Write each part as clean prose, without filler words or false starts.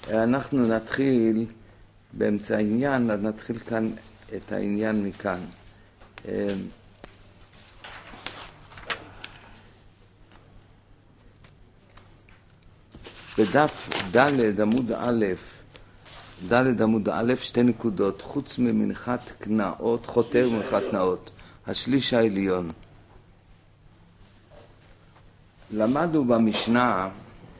אנחנו נתחיל באמצע העניין, נתחיל כאן את העניין מכאן. בדף ד' עמוד א', 2 נקודות, חוץ ממנחת קנאות, חוטא ומנחת קנאות, השליש העליון. למדנו במשנה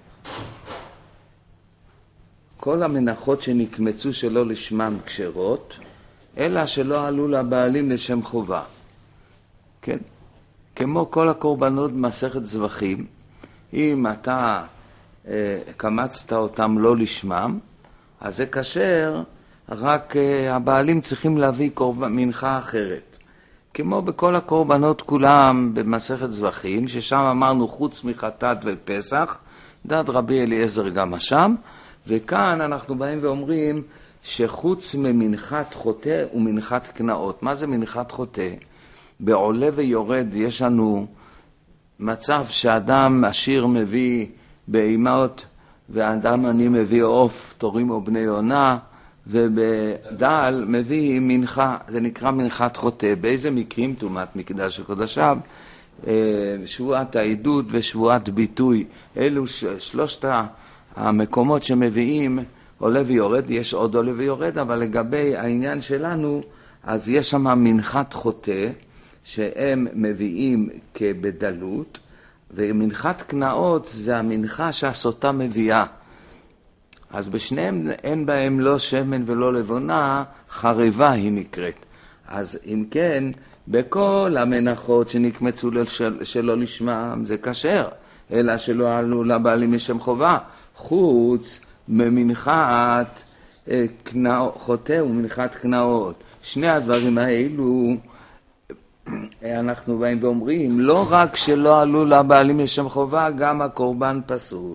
כל המנחות שנקמצו שלא לשמם כשרות, אלא שלא עלו לבעלים לשם חובה. כן? כמו כל הקורבנות במסכת זבחים, אם אתה קמצת אותם לא לשמם, אז זה כשר, רק הבעלים צריכים להביא מנחה אחרת. כמו בכל הקורבנות כולם במסכת זבחים, ששם אמרנו חוץ מחטאת ופסח, דעת רבי אליעזר גם השם, וכאן אנחנו באים ואומרים שחוץ ממנחת חוטא ומנחת קנאות. מה זה מנחת חוטא? בעולה ויורד יש לנו מצב שאדם עשיר מביא בהימות, ואדם אני מביא עוף, תורים או בני עונה, ובדל מביא מנחה, זה נקרא מנחת חוטא. באיזה מקרים? תומת מקדש הקודשיו, שבועת העדות ושבועת ביטוי. אלו שלושת המקומות שמביאים עולה ויורד. יש עוד עולה ויורד, אבל לגבי העניין שלנו, אז יש שם מנחת חוטא, שהם מביאים כבדלות, ומנחת קנאות זה המנחה שהסוטה מביאה. אז בשניהם אין בהם לא שמן ולא לבונה, חריבה היא נקראת. אז אם כן, בכל המנחות שנקמצו שלא לשמם זה כשר, אלא שלא עלו לבעלים לשם חובה, חוץ ממנחת חוטא ומנחת קנאות. שני הדברים האלו אנחנו באים ואומרים, לא רק שלא עלו לבעלים לשם חובה, גם הקורבן פסול.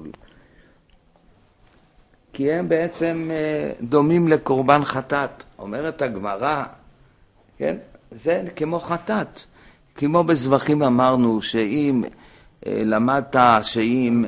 כי הם בעצם דומים לקורבן חטאת. אומרת הגמרא, כן? זה כמו חטאת. כמו בזבחים אמרנו, שאם למדת שאם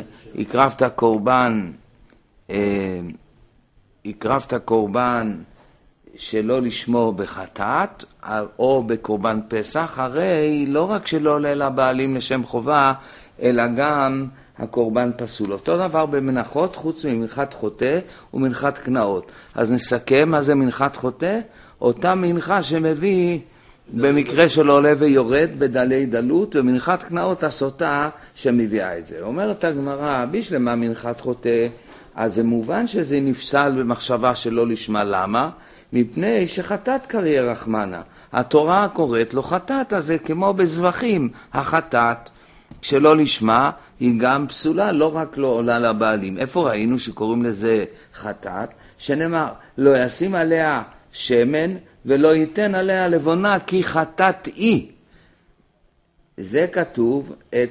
הקרבת קורבן שלא לשמור בחטאת, או בקורבן פסח, הרי לא רק שלא עולה לבעלים לשם חובה, אלא גם הקורבן פסול. אותו דבר במנחות, חוץ ממנחת חוטא ומנחת קנאות. אז נסכם מה זה מנחת חוטא? אותה מנחה שמביא במקרה של עולה ויורד בדלי דלות, ומנחת קנאות הסוטה שמביאה את זה. אומרת הגמרא, בשלמה מנחת חוטא, אז זה מובן שזה נפסל במחשבה שלא לשמה. למה? מפני שחטאת קריא רחמנה. התורה קוראת לו חטאת, אז זה כמו בזבחים. החטאת שלא לשמה היא גם פסולה, לא רק לא עולה לבעלים. איפה ראינו שקוראים לזה חטאת? שנאמר, לא ישים עליה שמן ולא ייתן עליה לבונה כי חטאת היא. זה כתוב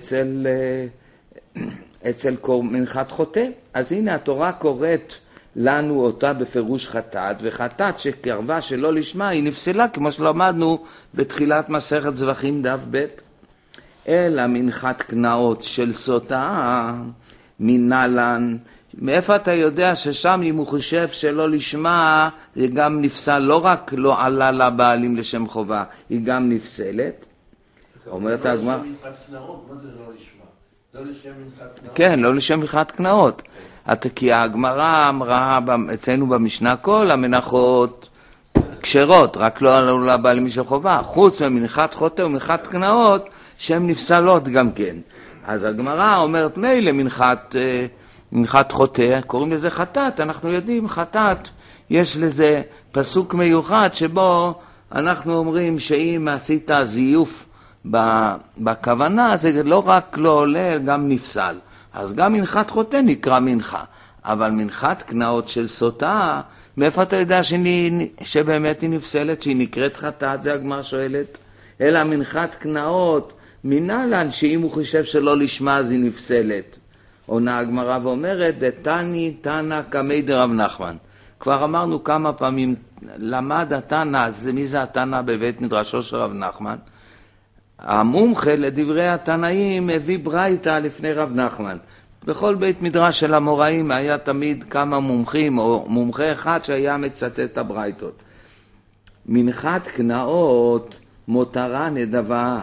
אצל מנחת חוטא. אז הנה התורה קוראת לנו אותה בפירוש חטאת, וחטאת שקרבה שלא לשמה היא נפסלה, כמו שלמדנו בתחילת מסכת זבחים דף ב'. אלא מנחת קנאות של סוטה מנהלן. מאיפה אתה יודע ששם אם הוא חושב שלא לשמה זה גם נפסל, לא רק לא עלה לבעלים לשם חובה, היא גם נפסלת. אומרת הגמרא, לא לשם מנחת קנאות, מה זה לא לשמה? לא לשם מנחת קנאות? כן, לא לשם מנחת קנאות. כי הגמרא אמרה אצלנו במשנה כל המנחות כשרות, רק לא עלו לבעלים לשם חובה, חוץ ממנחת חוטא ומנחת קנאות שהן נפסלות גם כן. אז הגמרא אומרת מילא מנחת חוטא, קוראים לזה חטאת, אנחנו יודעים חטאת, יש לזה פסוק מיוחד שבו אנחנו אומרים שאם עשית זיוף בכוונה, זה לא רק לא עולה, גם נפסל. אז גם מנחת חוטא נקרא מנחה, אבל מנחת קנאות של סוטה, מאיפה אתה יודע שבאמת היא נפסלת, שהיא נקראת חטאת? זה הגמרא שואלת. אלא מנחת קנאות מנהלן, שאם הוא חושב שלא לשמה אז היא נפסלת. עונה הגמרא ואומרת, דתני תנא קמי דרב נחמן. כבר אמרנו כמה פעמים, למד התנא, מי זה התנא בבית מדרשו של רב נחמן? המומחה לדברי התנאים הביא ברייתא לפני רב נחמן. בכל בית מדרש של המוראים היה תמיד כמה מומחים, או מומחה אחד שהיה מצטט את הברייתות. מנחת קנאות מותרה נדבה.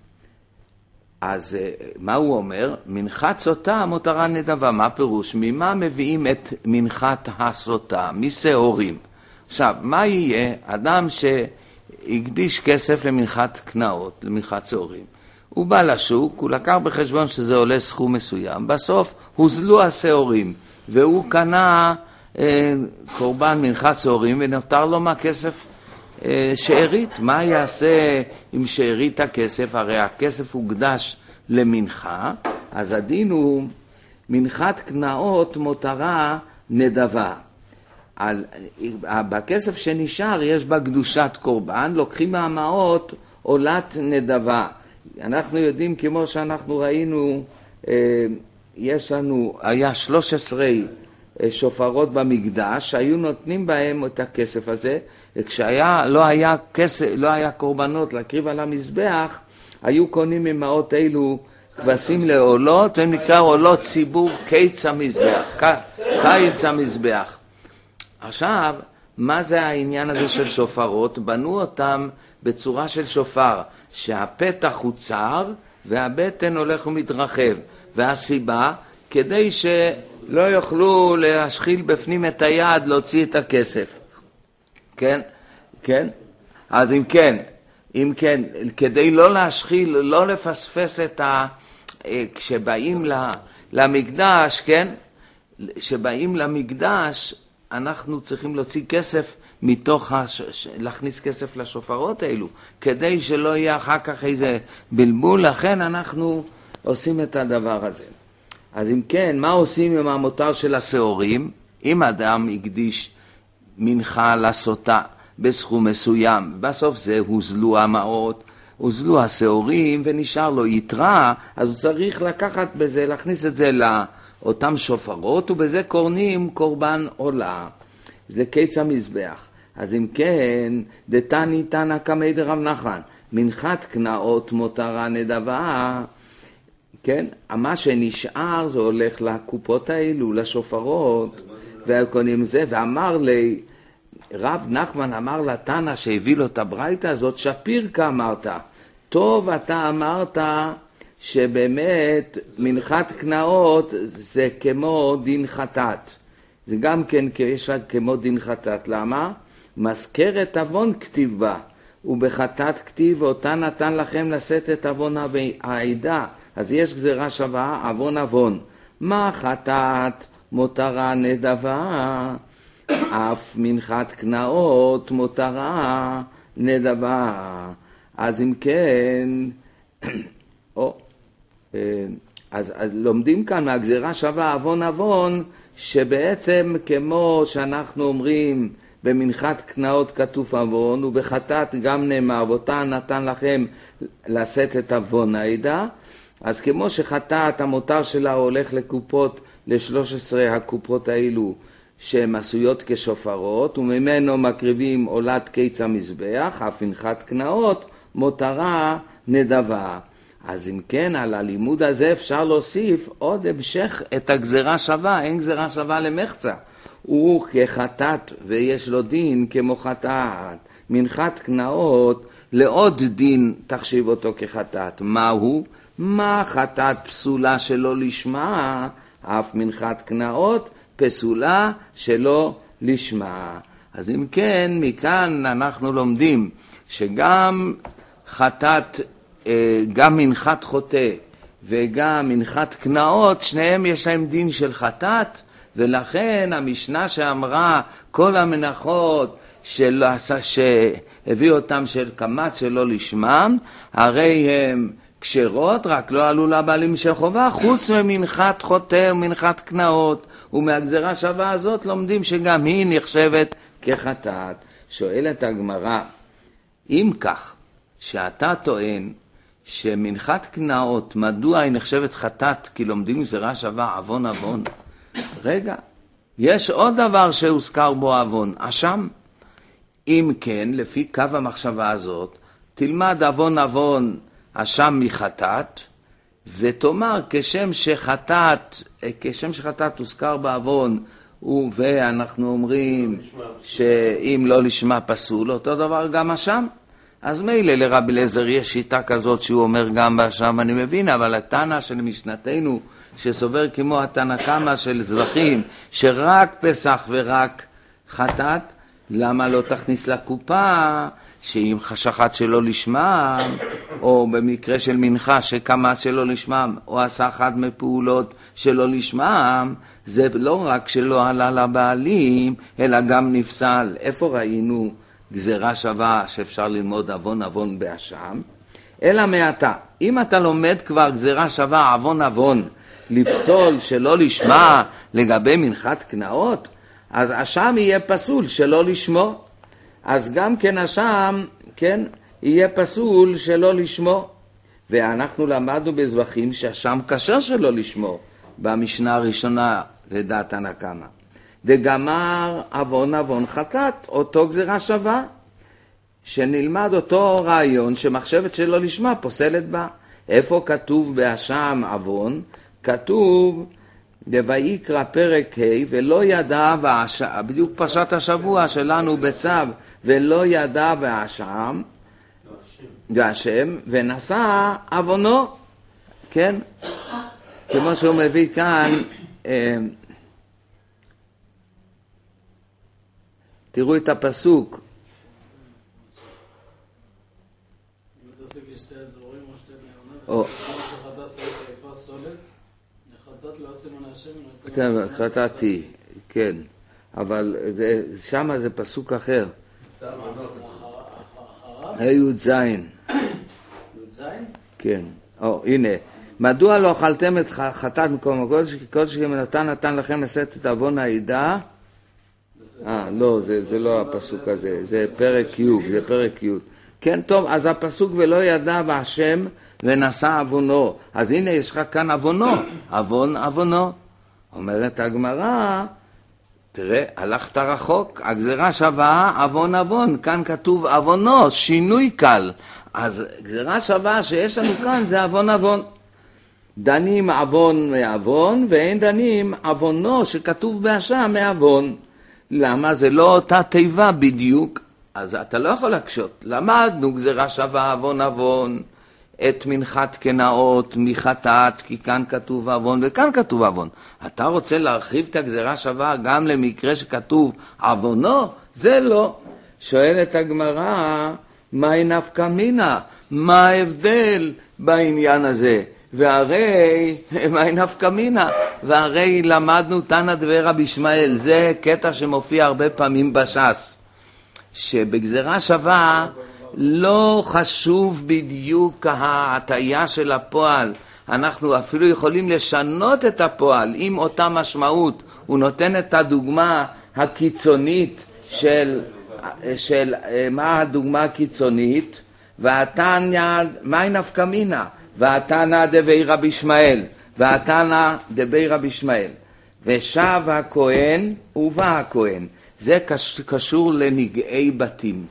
אז מה הוא אומר? מנחת סוטה מותרה נדבה. מה פירוש? ממה מביאים את מנחת הסוטה? משעורים. עכשיו, מה יהיה? אדם שהקדיש כסף למנחת קנאות, למנחת שעורים. הוא בא לשוק, הוא לקח בחשבון שזה עולה סכום מסוים. בסוף הוזלו השעורים, והוא קנה קורבן מנחת שעורים, ונותר לו מהכסף שארית. מה יעשה עם שארית הכסף? הרי הכסף הוקדש למנחה, אז הדין הוא מנחת קנאות מותרה נדבה. בכסף שנשאר יש בה קדושת קורבן, לוקחים מהמעות עולת נדבה. אנחנו יודעים, כמו שאנחנו ראינו, היה 13 שופרות במקדש, שהיו נותנים בהם את הכסף הזה, לא היה קורבנות להקריב על המזבח, היו קונים ממעות אלו כבשים לעולות, והם נקרא עולות ציבור קיץ המזבח, קיץ המזבח. עכשיו, מה זה העניין הזה של שופרות? בנו אותם בצורה של שופר, שהפתח הוא צר והבטן הולך ומתרחב, והסיבה כדי שלא יוכלו להשחיל בפנים את היד להוציא את הכסף. כן? כן? אז אם כן, כדי לא להשחיל, לא לפספס את כשבאים למקדש, כן? כשבאים למקדש, אנחנו צריכים להוציא כסף להכניס כסף לשופרות האלו, כדי שלא יהיה אחר כך איזה בלבול, לכן אנחנו עושים את הדבר הזה. אז אם כן, מה עושים עם המותר של השעורים? אם אדם הקדיש מנחה לסוטה בסכום מסוים, בסוף זה הוזלו המעות, הוזלו השעורים ונשאר לו יתרה, אז הוא צריך לקחת בזה, להכניס את זה לאותם שופרות, ובזה קורנים קורבן עולה. זה קיץ המזבח. אז אם כן, דתני תנא קמי דרב נחמן, מנחת קנאות מותרה נדבה, כן? מה שנשאר זה הולך לקופות האלו, לשופרות, והקונים זה, ואמר לי, רב נחמן אמר לתנא שהביא לו את הברייתא הזאת, שפירקה אמרת, טוב אתה אמרת שבאמת מנחת קנאות זה כמו דין חטאת. זה גם כן כמו דין חטאת. למה? מזכרת אבון כתיב בה, ובחטאת כתיב אותה נתן לכם לשאת את אבון העדה. אז יש גזירה שווה, אבון אבון. מה חטאת מותרה נדבה? אף מנחת קנאות מותרה נדבה. אז אם כן, אז לומדים כאן מהגזירה שווה אבון אבון, שבעצם כמו שאנחנו אומרים במנחת קנאות כתוב אבון, ובחטאת גם נאמר ואותה נתן לכם לשאת את אבון העדה, אז כמו שחטאת המותר שלה הולך לקופות, ל13 הקופות האלו שהן עשויות כשופרות, וממנו מקריבים עולת קיץ המזבח, אף מנחת קנאות מותרה נדבה. אז אם כן, על הלימוד הזה אפשר להוסיף עוד המשך את הגזירה שווה, אין גזירה שווה למחצה. הוא כחטאת ויש לו דין כמו חטאת. מנחת קנאות לעוד דין תחשיב אותו כחטאת. מהו? מה חטאת פסולה שלא לשמה? אף מנחת קנאות פסולה שלא לשמה. אז אם כן, מכאן אנחנו לומדים שגם חטאת, גם מנחת חוטא וגם מנחת קנאות, שניהם יש להם דין של חטאת, ולכן המשנה שאמרה כל המנחות שהביא אותם של קמץ שלא לשמם, הרי הם כשרות, רק לא עלו לבעלים של חובה, חוץ ממנחת חוטא ומנחת קנאות. ומהגזירה שווה הזאת לומדים שגם היא נחשבת כחטאת. שואלת הגמרא, אם כך שאתה טוען שמנחת קנאות, מדוע היא נחשבת חטאת? כי לומדים גזירה שווה אבון אבון. רגע, יש עוד דבר שהוזכר בו אבון, אשם. אם כן, לפי קו המחשבה הזאת, תלמד אבון אבון אשם מחטאת, ותאמר כשם שחטאת הוזכר בעוון, ואנחנו אומרים שאם לא לשמה פסול, אותו דבר גם אשם. אז מילא לרבי אליעזר יש שיטה כזאת שהוא אומר גם באשם, אני מבין, אבל התנא של משנתנו שסובר כמו התנא קמא של זבחים, שרק פסח ורק חטאת, למה לא תכניס לקופה שאם שחט שלא לשמם, או במקרה של מנחה שקמה שלא לשמם, או עשה אחת מפעולות שלא לשמם, זה לא רק שלא עלה לבעלים, אלא גם נפסל. איפה ראינו גזרה שווה שאפשר ללמוד עוון עוון באשם? אלא מעתה, אם אתה לומד כבר גזרה שווה עוון עוון, לפסול שלא לשמה לגבי מנחת קנאות, אז אשם יהיה פסול שלא לשמו. אז גם כן אשם, כן, יהיה פסול שלא לשמו. ואנחנו למדנו בזבחים שאשם כשר שלא לשמו, במשנה הראשונה לדעת תנא קמא. דגמר עוון עוון חטאת, אותו גזירה שווה, שנלמד אותו רעיון שמחשבת שלא לשמה פוסלת בה. איפה כתוב באשם עוון? כתוב בויקרא פרק ה' ולא ידע בדיוק פרשת השבוע שלנו בצו, ולא ידע והאשם ונשא עוונו, כן? כמו שהוא מביא כאן, תראו את הפסוק. חטאתי, כן, אבל שם זה פסוק אחר. י' זין. כן, הנה. מדוע לא אכלתם את חטאת מקום הקודש? כי קודש נתן לכם לשאת את עוון העדה. לא, זה לא הפסוק הזה, זה פרק י', זה פרק י'. כן, טוב, אז הפסוק ולא ידע בהשם ונשא עוונו. אז הנה יש לך כאן עוונו, עוון עוונו. אומרת הגמרא, תראה, הלכת רחוק, הגזרה שווה עוון עוון, כאן כתוב עוונו, שינוי קל. אז גזרה שווה שיש לנו כאן זה עוון עוון. דנים עוון מעוון, ואין דנים עוונו שכתוב באשם מעוון. למה? זה לא אותה תיבה בדיוק. אז אתה לא יכול להקשות. למדנו גזרה שווה עוון עוון, את מנחת קנאות מחטאת, כי כאן כתוב עוון וכאן כתוב עוון. אתה רוצה להרחיב את הגזרה שווה גם למקרה שכתוב עוונו? זה לא. שואלת הגמרא, מהי נפקא מינה? מה ההבדל בעניין הזה? והרי, מהי נפקא מינה? והרי למדנו תנא דבר רבי ישמעאל, זה קטע שמופיע הרבה פעמים בש"ס, שבגזרה שווה לא חשוב בדיוק ההטיה של הפועל, אנחנו אפילו יכולים לשנות את הפועל עם אותה משמעות. הוא נותן את הדוגמה הקיצונית של מה הדוגמה הקיצונית, והתניא, מהי נפקא מינה? והתנא דבי רבי ישמעאל, והתנא דבי רבי ישמעאל, ושב הכהן ובא הכהן. זה קשור לנגעי בתים.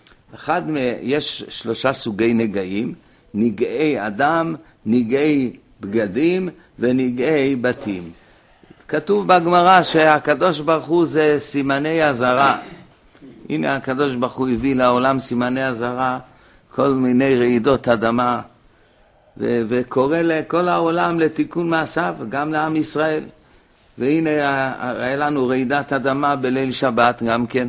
יש 3 סוגי נגעים, נגעי אדם, נגעי בגדים ונגעי בתים. כתוב בגמרא שהקדוש ברוך הוא זה סימני הזרה. הנה הקדוש ברוך הוא הביא לעולם סימני הזרה, כל מיני רעידות אדמה, וקורא לכל העולם לתיקון מעשיו, גם לעם ישראל. והנה היה לנו רעידת אדמה בליל שבת גם כן,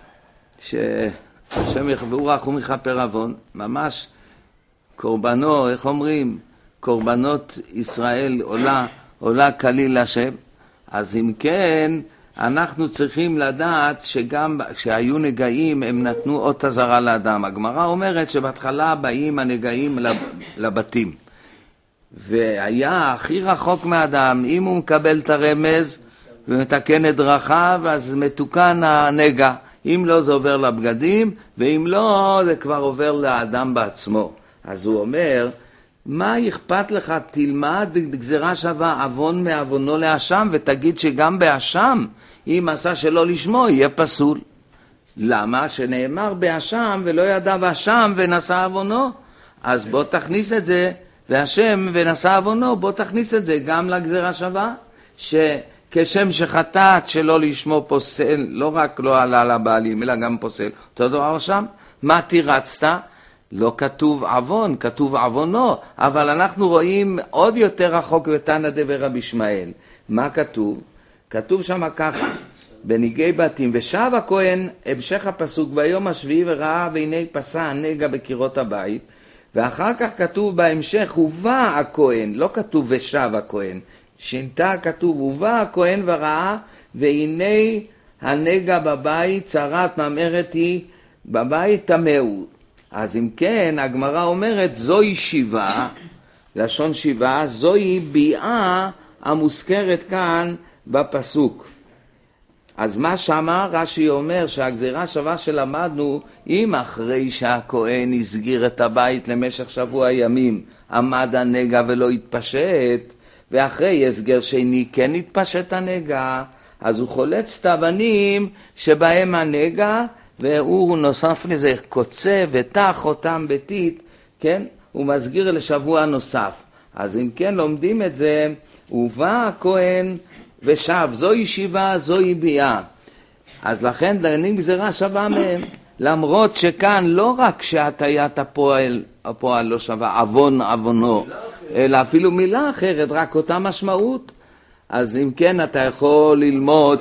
שהשם יחברך ומכפר עוון, ממש קורבנו, איך אומרים? קורבנות ישראל עולה כליל השם. אז אם כן, אנחנו צריכים לדעת שגם כשהיו נגעים הם נתנו אות אזהרה לאדם. הגמרא אומרת שבהתחלה באים הנגעים לבתים, והיה הכי רחוק מהאדם, אם הוא מקבל את הרמז ומתקן את דרכיו אז מתוקן הנגע, אם לא זה עובר לבגדים, ואם לא זה כבר עובר לאדם בעצמו. אז הוא אומר, מה אכפת לך? תלמד גזרה שווה עוון מעוונו לאשם, ותגיד שגם באשם אם עשה שלא לשמו יהיה פסול. למה? שנאמר באשם ולא ידע באשם ונשא עוונו. אז בוא תכניס את זה והשם ונשא עוונו, בוא תכניס את זה גם לגזרה שווה, שכשם שחטאת שלא לשמו פוסל, לא רק לא עלה לבעלים, אלא גם פוסל. אותו דבר שם, מה תירצת? לא כתוב עוון, כתוב עוונו, אבל אנחנו רואים עוד יותר רחוק בתנא דרבי ישמעאל. מה כתוב? כתוב שם ככה, בניגי בתים, ושב הכהן, המשך הפסוק, ביום השביעי וראה והנה פסע הנגע בקירות הבית, ואחר כך כתוב בהמשך, הובא הכהן, לא כתוב ושב הכהן, שינתה כתוב, הובא הכהן וראה והנה הנגע בבית, צרת ממארת היא בבית תמהו. אז אם כן, הגמרא אומרת, זוהי שיבה, לשון שיבה, זוהי ביאה המוזכרת כאן בפסוק. אז מה שמה? רש"י אומר שהגזירה שווה שלמדנו, אם אחרי שהכהן הסגיר את הבית למשך שבוע ימים, עמד הנגע ולא התפשט, ואחרי הסגר שני כן התפשט הנגע, אז הוא חולץ את האבנים שבהם הנגע, והוא נוסף לזה קוצה ותח אותם ביתית, כן? הוא מסגיר לשבוע נוסף. אז אם כן לומדים את זה, ובא הכהן ושב, זוהי שיבה, זוהי ביאה. אז לכן דנים גזירה שווה מהם. למרות שכאן לא רק שהטיית הפועל לא שווה, עוון עוונו, אלא אפילו מילה אחרת, רק אותה משמעות. אז אם כן אתה יכול ללמוד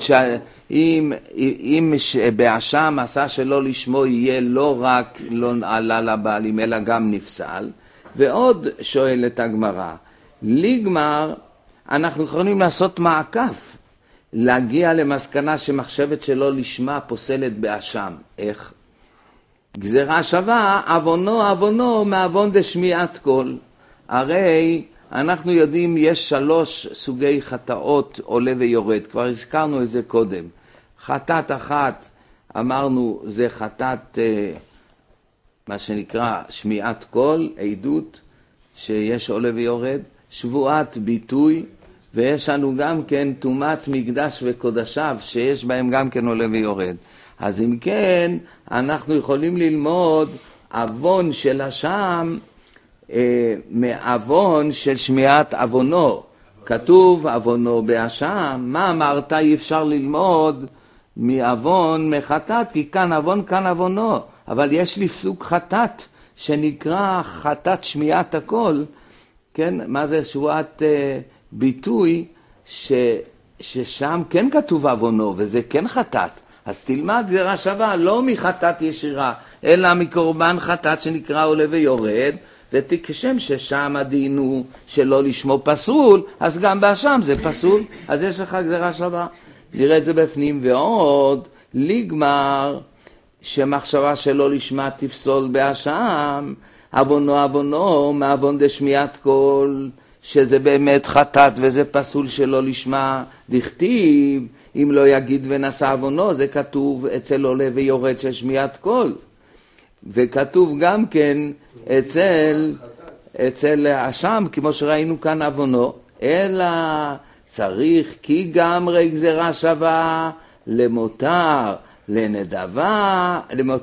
שאם באשם עשה שלא לשמו יהיה לא רק לא עלה לבעלים אלא גם נפסל. ועוד שואלת הגמרא, לגמר אנחנו יכולים לעשות מעקף, להגיע למסקנה שמחשבת שלא לשמה פוסלת באשם. איך? גזירה שווה, עוונו מעוון דשמיעת קול. הרי אנחנו יודעים יש 3 סוגי חטאות עולה ויורד, כבר הזכרנו את זה קודם. חטאת אחת אמרנו זה חטאת מה שנקרא שמיעת קול, עדות שיש עולה ויורד, שבועת ביטוי, ויש לנו גם כן טומאת מקדש וקודשיו שיש בהם גם כן עולה ויורד. אז אם כן אנחנו יכולים ללמוד עוון של אשם מעוון של שמיעת עוונו. כתוב עוונו באשם, מה אמרת? אי אפשר ללמוד מעוון מחטאת, כי כאן עוון כאן עוונו, אבל יש לי סוג חטאת שנקרא חטאת שמיעת הקול, כן? מה זה שבועת ביטוי ששם כן כתוב עוונו וזה כן חטאת. אז תלמד גזירה שווה לא מחטאת ישירה אלא מקורבן חטאת שנקרא עולה ויורד, ותקשם ששם הדין הוא שלא לשמו פסול, אז גם באשם זה פסול, אז יש לך גזירה שווה. נראה את זה בפנים. ועוד לגמר שמחשבה שלא לשמה תפסול באשם, עוונו מעוון דשמיעת קול, שזה באמת חטאת וזה פסול שלא לשמה. דכתיב אם לא יגיד ונשא עוונו, זה כתוב אצל עולה ויורד של שמיעת קול, וכתוב גם כן אצל אשם כמו שראינו כאן עוונו. אלא צריך כי גמרי גזירה שווה למותר לנדבה,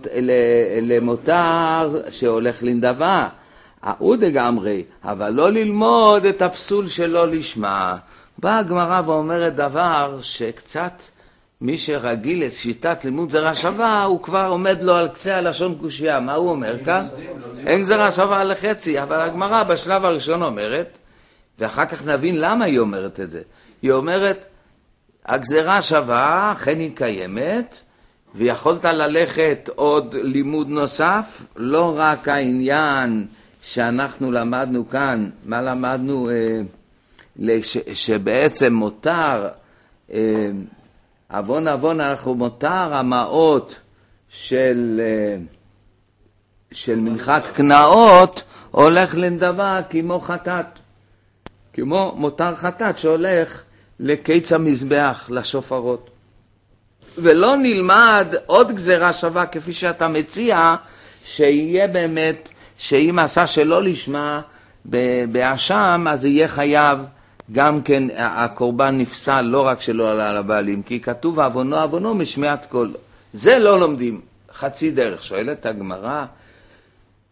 למותר שהולך לנדבה, עוד גמרי, אבל לא ללמוד את הפסול שלא לשמה. באה הגמרא ואומרת דבר שקצת מי שרגיל את שיטת לימוד גזירה שווה, הוא כבר עומד לו על קצה הלשון קושיה. מה הוא אומר כאן? אין גזירה שווה לחצי, אבל הגמרא בשלב הראשון אומרת, ואחר כך נבין למה היא אומרת את זה. היא אומרת, הגזירה שווה, אכן היא קיימת, ויכולת ללכת עוד לימוד נוסף, לא רק העניין שאנחנו למדנו כאן, מה למדנו? שבעצם מותר, עוון אנחנו מותר המעות של מנחת קנאות הולך לנדבה כמו חטאת, כמו מותר חטאת שהולך לקיץ המזבח, לשופרות. ולא נלמד עוד גזירה שווה כפי שאתה מציע, שיהיה באמת, שאם עשה שלא לשמה באשם, אז יהיה חייב גם כן הקורבן נפסל, לא רק שלא עלה לבעלים, כי כתוב עוונו משמיעת קול. זה לא לומדים, חצי דרך. שואלת הגמרא,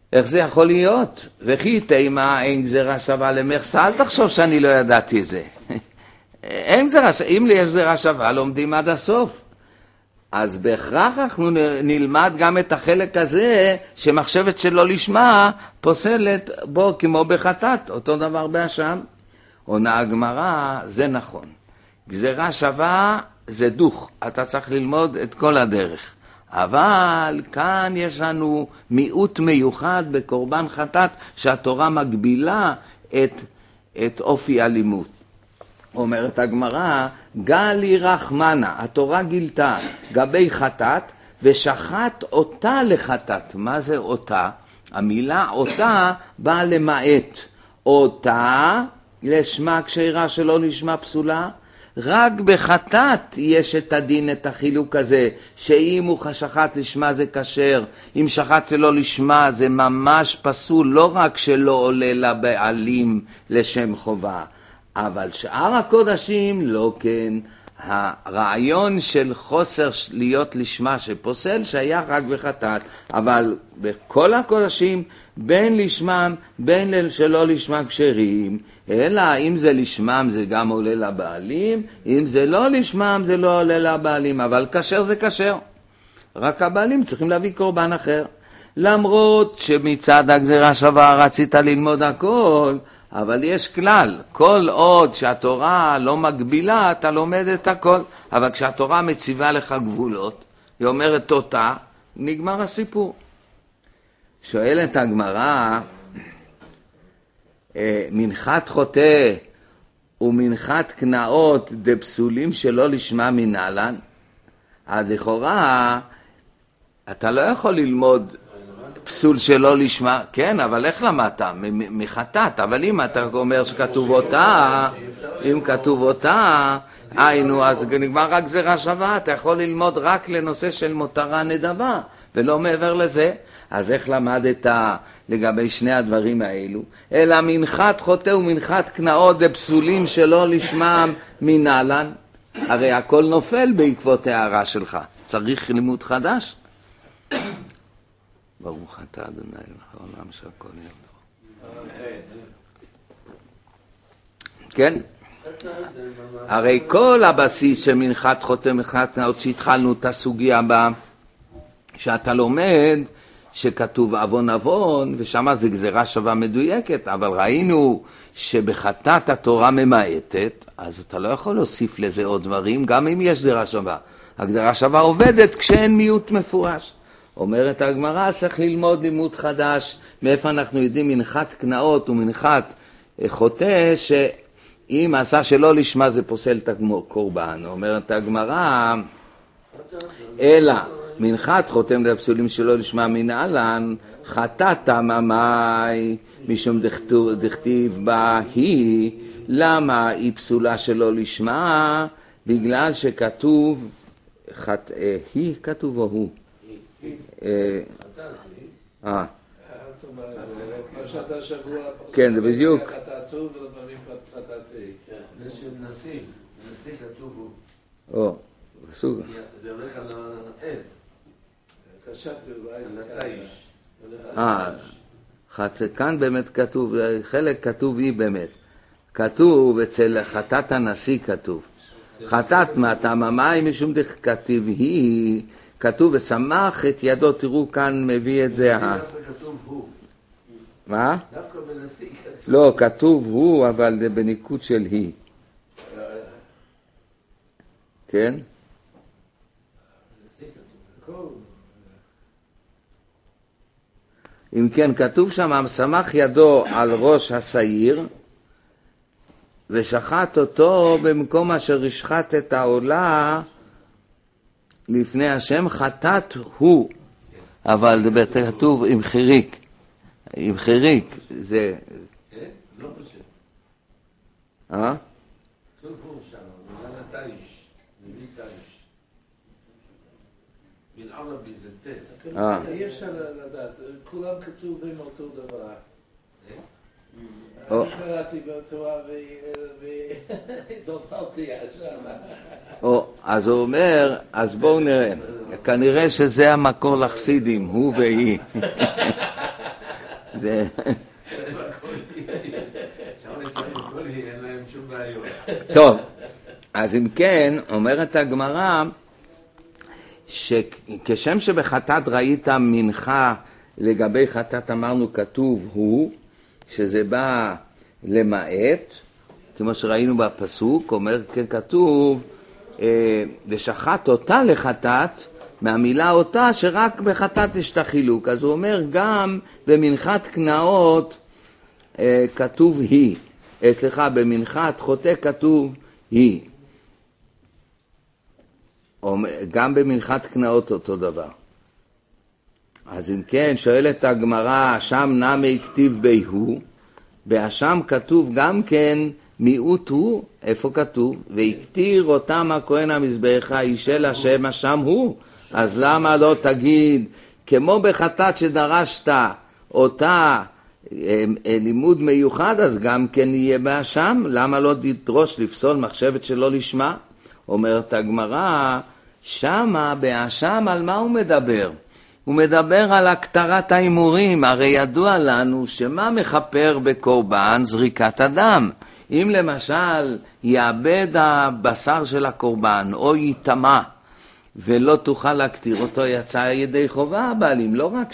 איך זה יכול להיות? וכי תימה אין גזירה שווה למחסה, אל תחשוב שאני לא ידעתי את זה. אין גזירה, אם לי יש גזירה שווה, לומדים עד הסוף. אז בהכרח אנחנו נלמד גם את החלק הזה, שמחשבת שלא לשמה פוסלת בו כמו בחטאת, אותו דבר באשם. עונה הגמרא, זה נכון. גזירה שווה זה דוך, אתה צריך ללמוד את כל הדרך. אבל כאן יש לנו מיעוט מיוחד בקורבן חטאת, שהתורה מגבילה את אופי הלימוד. אומרת הגמרא, גלי רחמנה, התורה גילתה גבי חטאת, ושחט אותה לחטאת. מה זה אותה? המילה אותה באה למעט. אותה לשמה כשרה שלא לשמה פסולה. רק בחטאת יש את הדין, את החילוק הזה, שאם הוא שחט לשמה זה כשר, אם שחט שלא לשמה זה ממש פסול, לא רק שלא עולה לבעלים לשם חובה, אבל שאר הקודשים לא כן. הרעיון של חוסר להיות לשמה שפוסל שייך רק בחטאת, אבל בכל הקודשים בין לשמם בין שלא לשמם כשרים, אלא אם זה לשמם זה גם עולה לבעלים, אם זה לא לשמם זה לא עולה לבעלים, אבל כשר זה כשר, רק הבעלים צריכים להביא קורבן אחר. למרות שמצד הגזירה שווה רצית ללמוד הכל, אבל יש כלל, כל עוד שהתורה לא מגבילה, אתה לומד את הכל. אבל כשהתורה מציבה לך גבולות, היא אומרת אותה, נגמר הסיפור. שואלת הגמרא, מנחת חוטא ומנחת קנאות דפסולים שלא לשמה מנהלן, אז לכאורה אתה לא יכול ללמוד פסול שלא לשמה, כן, אבל איך למדת? מחטאת, אבל אם אתה אומר שכתוב אותה, אם כתוב אותה, היינו, אז נגמר רק גזירה שווה, אתה יכול ללמוד רק לנושא של מותרה נדבה, ולא מעבר לזה. אז איך למדת לגבי שני הדברים האלו? אלא מנחת חוטא ומנחת קנאות דפסולים שלא לשמם מנהלן. הרי הכל נופל בעקבות הערה שלך, צריך לימוד חדש. ברוך אתה אדוני מלך העולם שהכל יהיה. כן? הרי כל הבסיס של מנחת חוטא ומנחת קנאות שהתחלנו את הסוגיה בה, שאתה לומד שכתוב אבון אבון, ושם זה גזירה שווה מדויקת, אבל ראינו שבחטאת התורה ממעטת, אז אתה לא יכול להוסיף לזה עוד דברים, גם אם יש גזירה שווה. הגזירה שווה עובדת כשאין מיעוט מפורש. אומרת הגמרא, צריך ללמוד לימוד חדש, מאיפה אנחנו יודעים מנחת קנאות ומנחת חוטא, שאם עשה שלא לשמה זה פוסל את הקורבן. אומרת הגמרא, אלא מנחת חותם לפסולים שלא לשמה מנהלן, חטאת ממאי, משום דכתיב בה היא, למה היא פסולה שלא לשמה? בגלל שכתוב, היא כתוב או הוא? כן, זה בדיוק. חטאתו ולפעמים חטאתי. נשיא כתוב הוא. בסוג. זה הולך על העז. חשבתי אולי לתאיש. כאן באמת כתוב, חלק כתוב היא באמת. כתוב אצל חטאת הנשיא כתוב. חטאת מהטעם המים משום דכתיב היא, כתוב ושמח את ידו, תראו כאן מביא את זה. דווקא כתוב הוא. מה? דווקא בנשיא כתוב. לא, כתוב הוא, אבל זה בניקוד של היא. כן? אם כן, כתוב שם, שמח ידו על ראש השעיר, ושחט אותו במקום אשר השחט את העולה לפני השם, חטאת הוא. אבל זה כתוב עם חיריק. עם חיריק, זה... לא חושב. אה? כתוב הוא שם, בגלל התאיש. נביא תאיש. ערבי זה טס. יש לדעת, כולם כתובים אותו דבר. אני קראתי בתורה ודוברתי שם. אז הוא אומר, אז בואו נראה, כנראה שזה המקור לחסידים, הוא והיא. זה... אין להם שום בעיות. טוב, אז אם כן, אומרת הגמרא, שכשם שבחטאת ראית מנחה, לגבי חטאת אמרנו כתוב הוא, שזה בא למעט, כמו שראינו בפסוק, אומר כן כתוב, ושחט אותה לחטאת, מהמילה אותה שרק בחטאת יש את החילוק. אז הוא אומר גם במנחת קנאות כתוב היא, במנחת חוטא כתוב היא. גם במנחת קנאות אותו דבר. אז אם כן, שואלת הגמרא, שם נמי כתיב ביהו, באשם כתוב גם כן מיעוט הוא, איפה כתוב? והקטיר אותם הכהן המזבח אישל השם השם הוא. אז למה לא תגיד, כמו בחטאת שדרשת אותה לימוד מיוחד, אז גם כן יהיה באשם? למה לא תדרוש לפסול מחשבת שלא לשמה? אומרת הגמרא, שמה באשם על מה הוא מדבר? הוא מדבר על הקטרת האימורים. הרי ידוע לנו שמה מחפר בקורבן? זריקת הדם. אם למשל יאבד הבשר של הקורבן או יטמע ולא תוכל להקטיר אותו, יצא ידי חובה הבעלים. לא רק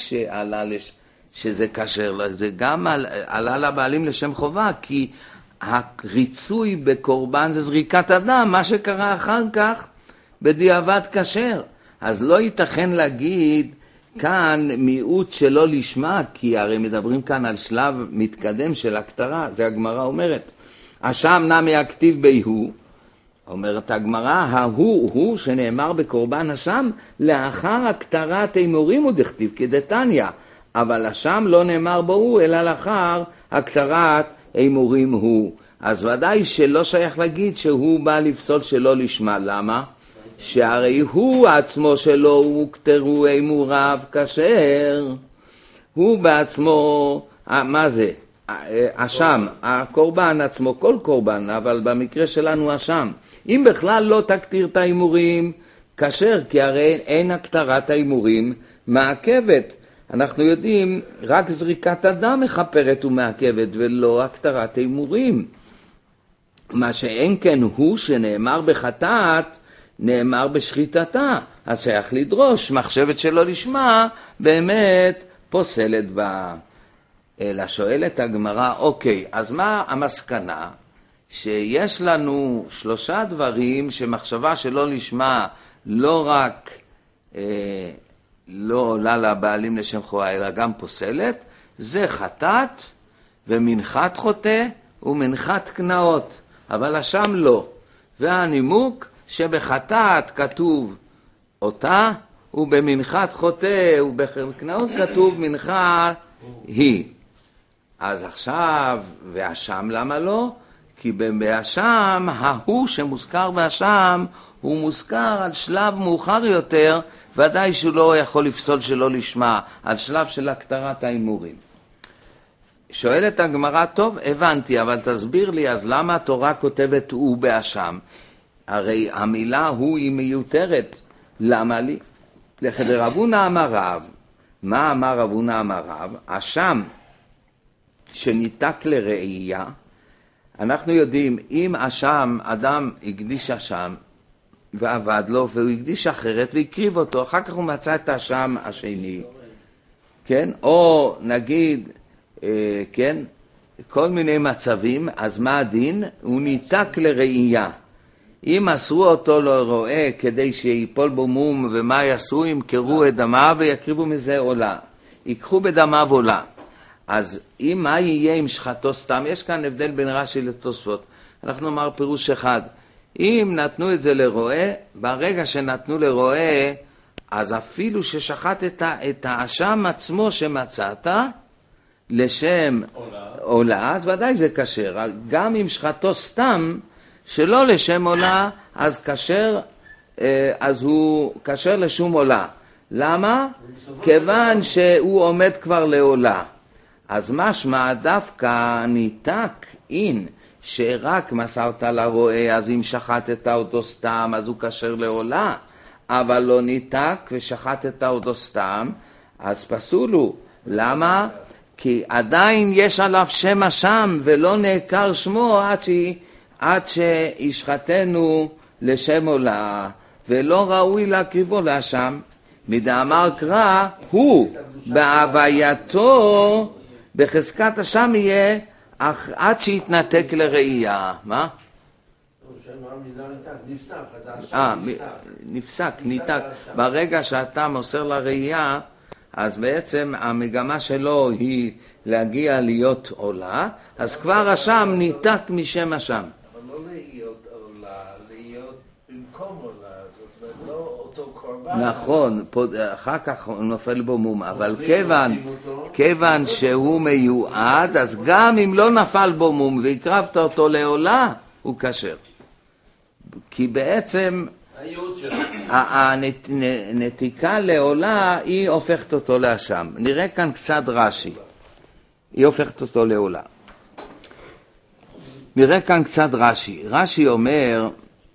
שזה כשר, זה גם עלה לבעלים לשם חובה, כי הריצוי בקורבן זה זריקת הדם, מה שקרה אחר כך בדיעבד כשר. אז לא ייתכן להגיד כאן מיעוט שלא לשמה, כי הרי מדברים כאן על שלב מתקדם של הקטרה, זה הגמרא אומרת. השם נמי הכתיב ביהו, אומרת הגמרא, ההוא שנאמר בקורבן השם, לאחר הקטרת האימורים הוא דכתיב כדתניא, אבל השם לא נאמר בו, אלא לאחר הקטרת האימורים הוא. אז ודאי שלא שייך להגיד שהוא בא לפסול שלא לשמה. למה? שהרי הוא עצמו שלו הוא קטרו אימוריו כשר. הוא בעצמו, מה זה? השם, הקורבן עצמו, כל קורבן, אבל במקרה שלנו השם. אם בכלל לא תקטיר את האימורים כשר, כי הרי אין הקטרת האימורים מעכבת. אנחנו יודעים, רק זריקת הדם מחפרת ומעכבת, ולא הקטרת האימורים. מה שאין כן הוא שנאמר בחטאת, נאמר בשחיטתה. אז שייך לדרוש, מחשבת שלא לשמה, באמת פוסלת בה. אלא שואלת הגמרא, אוקיי, אז מה המסקנה? שיש לנו 3 דברים שמחשבה שלא לשמה לא רק לא עולה לבעלים לשם חובה, אלא גם פוסלת, זה חטאת ומנחת חוטא ומנחת קנאות, אבל השם לא. והנימוק שבחטאת כתוב אותה, ובמנחת חוטא ובקנאות כתוב מנחה היא. אז עכשיו, והשם למה לא? כי בהשם, ההוא שמוזכר בהשם, הוא מוזכר על שלב מאוחר יותר, ודאי שהוא לא יכול לפסול שלא לשמה, על שלב של הקטרת האימורים. שואלת הגמרא, טוב, הבנתי, אבל תסביר לי, אז למה התורה כותבת הוא בהשם? הרי המילה הוא היא מיותרת. למה לי? לחדר אבונה אמר רב. מה אמר אבונה אמר רב? השם שניתק לראייה, אנחנו יודעים, אם השם, אדם הקדיש השם ועבד לו, והוא הקדיש אחרת והקריב אותו, אחר כך הוא מצא את השם השני, כן? או נגיד, כן? כל מיני מצבים, אז מה הדין? הוא ניתק לראייה. אם אסרו אותו לרואה כדי שיפול בו מום, ומה יעשו? ימכרו את דמיו ויקריבו מזה עולה. ייקחו בדמיו עולה. אז אם מה יהיה עם שחטו סתם? יש כאן הבדל בין רש"י לתוספות. אנחנו נאמר פירוש אחד. אם נתנו את זה לרואה, ברגע שנתנו לרואה, אז אפילו ששחט את האשם עצמו שמצאת, לשם עולה, אז ודאי זה כשר. גם אם שחטו סתם, שלא לשם עולה, אז כשר, אז הוא כשר לשום עולה. למה? כיוון שהוא עומד כבר לעולה. אז משמע דווקא ניתק אין, שרק מסרת לרואה, אז אם שחטת אותו סתם, אז הוא כשר לעולה. אבל לא ניתק ושחטת אותו סתם, אז פסולו. למה? כי עדיין יש עליו שם השם ולא נעקר שמו עד שישחטנו לשם עולה, ולא ראוי להקריבו להשם. מדאמר קרא הוא בהווייתו בחזקת השם יהיה עד שיתנתק לראייה. מה? נפסק, ניתק. ברגע שאתה מוסר לראייה, אז בעצם המגמה שלו היא להגיע להיות עולה, אז כבר השם ניתק משם השם. אבל לא להיות עולה, להיות במקום עולה, זאת אומרת, לא אותו קורבן. נכון, אחר כך נופל בו מום, אבל כיוון שהוא מיועד, אז גם אם לא נפל בו מום והקרבת אותו לעולה, הוא כשר. כי בעצם הנתיקה לעולה היא הופכת אותו להשם. נראה כאן קצת רש"י. היא הופכת אותו לעולה. נראה כאן קצת רש"י. רש"י אומר,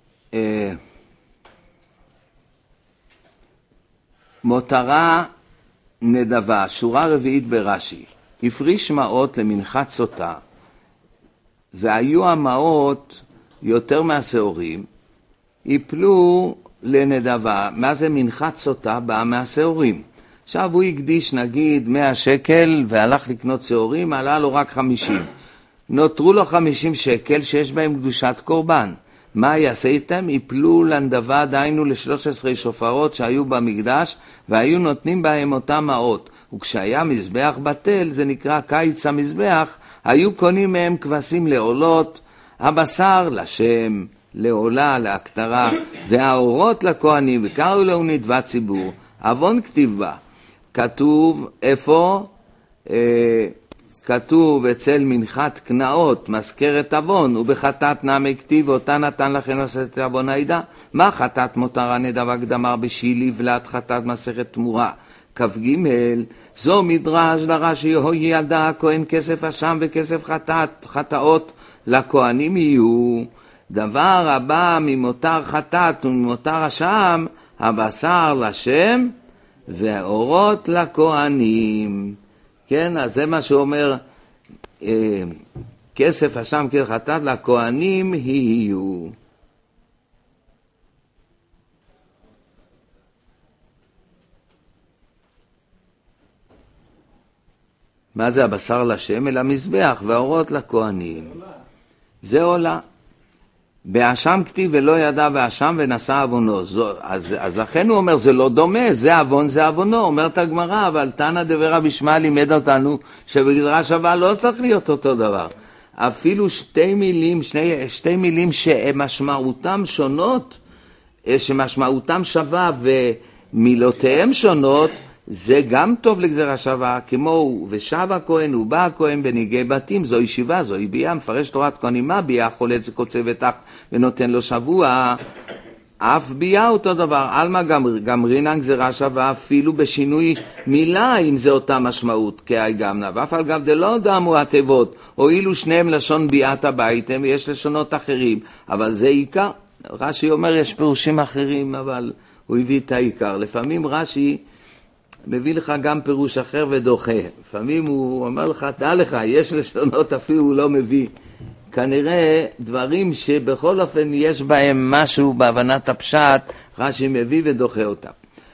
מותרה נדבה, שורה רביעית ברש"י. הפריש מעות למנחת סוטה, והיו המעות יותר מהשעורים, יפלו לנדבה. מה זה מנחת סוטה? באה מהשעורים. עכשיו הוא הקדיש נגיד 100 שקל והלך לקנות שעורים, עלה לו רק 50. נותרו לו 50 שקל שיש בהם קדושת קורבן. מה יעשה איתם? יפלו לנדבה, דיינו ל13 שופרות שהיו במקדש, והיו נותנים בהם אותם מעות. וכשהיה מזבח בטל, זה נקרא קיץ המזבח, היו קונים מהם כבשים לעולות, הבשר לשם, לעולה, להקטרה, והאורות לכהנים, וקראו לו נדבת ציבור. אבון כתיב בה. כתוב, איפה? כתוב אצל מנחת קנאות, מזכרת אבון, ובחטאת נעמי כתיב, אותה נתן לכן לעשות את אבון העידה. מה חטאת מותרה נדבה קדמה בשילי ולת חטאת מסכת תמורה? כ"ג, זו מדרש לרש"י, הוי ידע הכהן כסף אשם וכסף חטאות לכהנים יהיו. דבר הבא ממותר חטאת וממותר אשם, הבשר לשם והאורות לכהנים. כן, אז זה מה שאומר, כסף אשם כסף חטאת לכהנים יהיו. מה זה הבשר לשם? אל המזבח והאורות לכהנים. זה עולה. באשם כתיב ולא ידע באשם ונשא אבונו. אז לכן הוא אומר זה לא דומה, זה אבון זה אבונו. אומרת הגמרא, אבל תנא דבי רבי ישמעאל לימד אותנו שבגדרה שווה לא צריך להיות אותו דבר. אפילו שתי מילים שמשמעותם שונות, שמשמעותם שווה ומילותיהם שונות, זה גם טוב לגזרה שווה, כמו ושב הכהן ובא הכהן בניגי בתים, זו ישיבה, זו ביאה, מפרש תורת כהנים, מה ביאה? חולץ קוצב ותח ונותן לו שבוע, אף ביאה אותו דבר. אלמה גם רינן גזרה שווה אפילו בשינוי מילה, אם זה אותה משמעות, כאי גמנה, ואף על גב דלא דמו התיבות, הואילו שניהם לשון ביאת הביתם, ויש לשונות אחרים, אבל זה עיקר. רש"י אומר יש פירושים אחרים, אבל הוא הביא את העיקר. לפעמים רש"י מביא לך גם פירוש אחר ודוחה. לפעמים הוא אומר לך, דע לך, יש לשונות אפילו הוא לא מביא. כנראה דברים שבכל אופן יש בהם משהו בהבנת הפשט, רש"י מביא ודוחה אותם.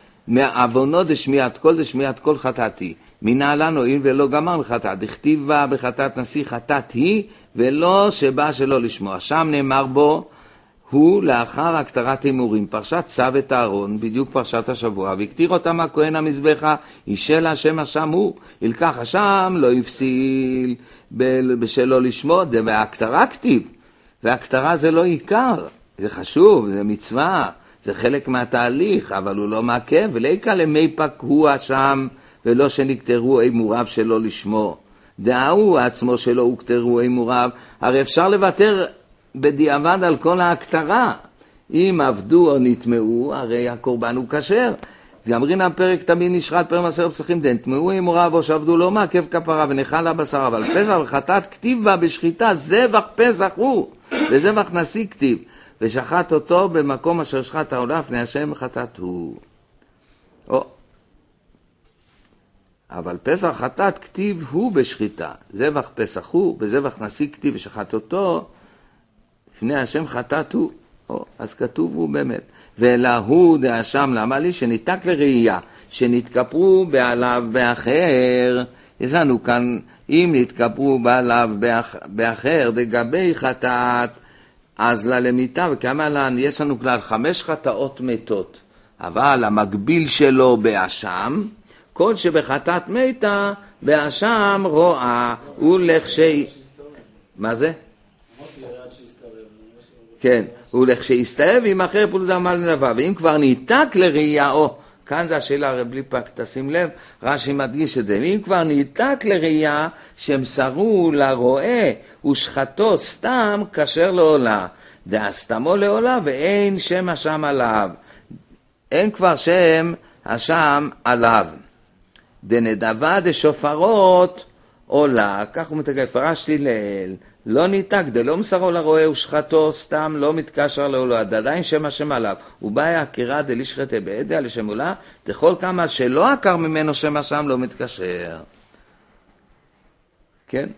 מעוונו דשמיעת כל חטאתי. מנהלן הואיל ולא גמר בחטאת. דכתיב בה בחטאת נשיא חטאת היא, ולא שבא שלא לשמוע. שם נאמר בו, הוא לאחר הקטרת הימורים, פרשת צו את הארון, בדיוק פרשת השבוע, והקטיר אותם הכהן המזבחה, אישה להשם השם הוא, ילקח השם לא יפסיל בשלו לשמוע, והקטרה כתיב, והקטרה זה לא עיקר, זה חשוב, זה מצווה, זה חלק מהתהליך, אבל הוא לא מעכב, ולעיקר למי פק הוא השם, ולא שנקטרו הימוריו שלו לשמוע. דאו עצמו שלו הוקטרו הימוריו, הרי אפשר לוותר בדיעבד על כל ההקטרה. אם עבדו או נטמעו, הרי הקורבן הוא כשר. גמרין הפרק תמיד נשחט פרק מסר פסחים דן, תמעו אמוריו או שעבדו לא מעכב כפרה ונאכל הבשר, אבל פסח וחטאת כתיב בה בשחיטה, זבח פסח הוא, וזבח נשיא כתיב, ושחט אותו במקום אשר שחט העולה לפני השם חטאת הוא. אבל פסח חטאת כתיב הוא בשחיטה. זבח פסח הוא, בזבח נשיא כתיב ושחט אותו, לפני השם חטאת הוא. אז כתוב הוא באמת. ואלא הוא דאשם למה לי שניתק לראייה, שנתכפרו בעליו באחר. יש לנו כאן, אם נתכפרו בעליו באחר, דגבי חטאת, אז ללמיתה, וכמה לן, יש לנו כלל 5 חטאות מתות, אבל המקביל שלו באשם, כל שבחטאת מתה, באשם רואה, הוא לכשי... מה זה? כן, הוא לכשהסתאב עם אחר פולד עמל נדבה, ואם כבר ניתק לראייה, כאן זה השאלה, הרי בלי פק, תשים לב, רש"י מדגיש את זה, ואם כבר ניתק לראייה, שמסרו לרועה ושחטו סתם כשר לעולה, דאסתמו לעולה ואין שם אשם עליו, אין כבר שם אשם עליו. דנדבה דשופרות עולה, כך הוא מתגע, פרשתי לאל, לא ניתק, דלא מסרו לרועה ושחטו סתם לא מתקשר לעולה, עדיין שם השם עליו, ובאי עקירה דלישחטה בעדיה לשם עולה, דכל כמה שלא עקר ממנו שם השם לא מתקשר. כן?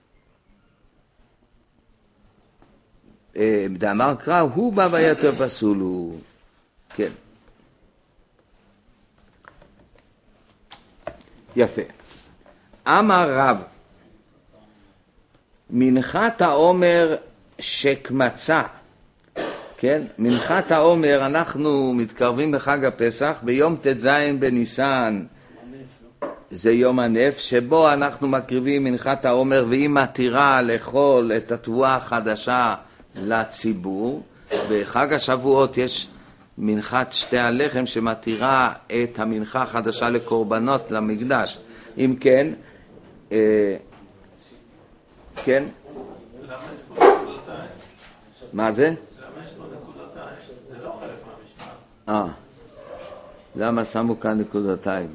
דאמר קרא, הוא בא ויתר פסול הוא. כן. יפה. אמר רב, מנחת העומר שקמצה, כן? מנחת העומר, אנחנו מתקרבים בחג הפסח, ביום ט"ז בניסן, זה יום הנף, שבו אנחנו מקריבים מנחת העומר, והיא מתירה לאכול את התבואה החדשה לציבור. בחג השבועות יש מנחת שתי הלחם שמתירה את המנחה החדשה לקורבנות למקדש. אם כן, כן? מה זה? זה לא חלק מהמשנה. למה שמו כאן נקודתיים?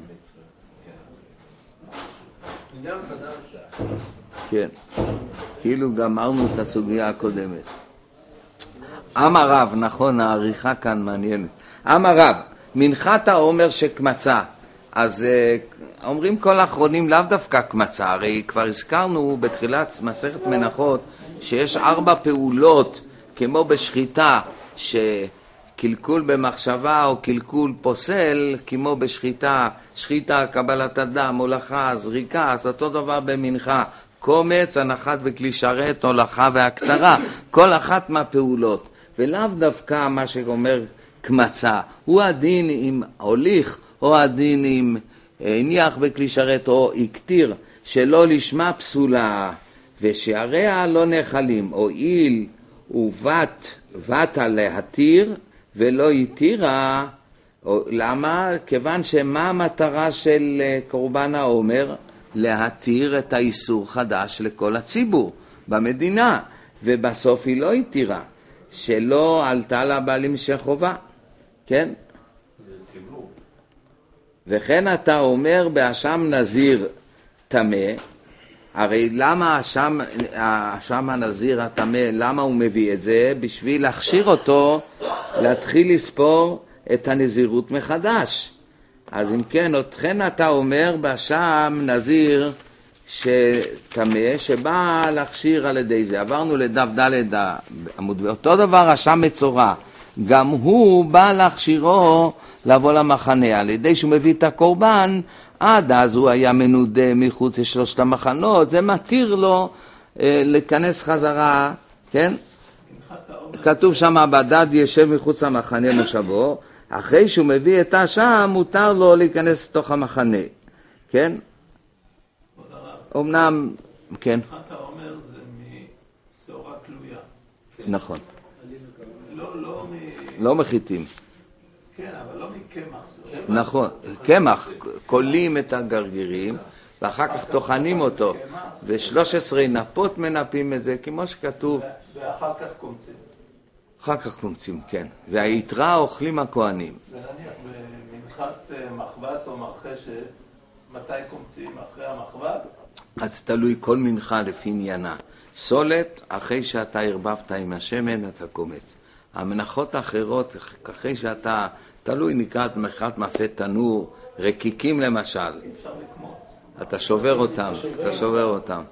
כן, כאילו גמרנו את הסוגיה הקודמת. אמר רב, נכון, העריכה כאן מעניינת. אמר רב, מנחת העומר שקמצה. אז אומרים כל האחרונים לאו דווקא קמצה, הרי כבר הזכרנו בתחילת מסכת מנחות שיש 4 פעולות כמו בשחיטה, שקלקול במחשבה או קלקול פוסל, כמו בשחיטה, שחיטה, קבלת אדם, הולכה, זריקה, אז אותו דבר במנחה, קומץ, הנחת בכלי שרת, הולכה והקטרה, כל אחת מהפעולות, ולאו דווקא מה שאומר קמצה, הוא הדין עם הוליך, או הדין עם הניח בכלי שרת או הקטיר, שלא לשמה פסולה, ושעריה לא נחלים, או איל ובת להתיר, ולא יתירה. למה? כיוון שמה המטרה של קורבן העומר? להתיר את האיסור חדש לכל הציבור במדינה, ובסוף היא לא יתירה, שלא עלתה לבעלים שחובה, כן? וכן אתה אומר באשם נזיר תמה, הרי למה האשם הנזיר התמה, למה הוא מביא את זה? בשביל להכשיר אותו להתחיל לספור את הנזירות מחדש. אז אם כן, אותכן אתה אומר באשם נזיר שתמה, שבא להכשיר על ידי זה. עברנו לדף ד' עמוד, אותו דבר אשם מצורע, גם הוא בא להכשירו לבוא למחנה, על ידי שהוא מביא את הקורבן, עד אז הוא היה מנודה מחוץ לשלושת המחנות, זה מתיר לו להיכנס חזרה, כן? כתוב שם, בדד ישב מחוץ למחנה מושבו, אחרי שהוא מביא את האשם, מותר לו להיכנס לתוך המחנה, כן? אמנם, כן. מנחת העומר זה מסורה תלויה. נכון. לא מחיתים. כן, אבל לא מקמח. נכון, קמח, קולים את הגרגירים, ואחר כך טוחנים אותו, ו13 נפות מנפים את זה, כמו שכתוב. ואחר כך קומצים. אחר כך קומצים, כן. והיתרה אוכלים הכהנים. ונניח במנחת מחבת או מרחשת, מתי קומצים? אחרי המחבת? אז תלוי כל מנחה לפי עניינה. סולת, אחרי שאתה הרבבת עם השמן, אתה קומץ. המנחות האחרות, אחרי שאתה, תלוי נקראת מנחת מאפה תנור, רקיקים למשל. אפשר לקמות. אתה שובר אותם, אתה שובר אותם.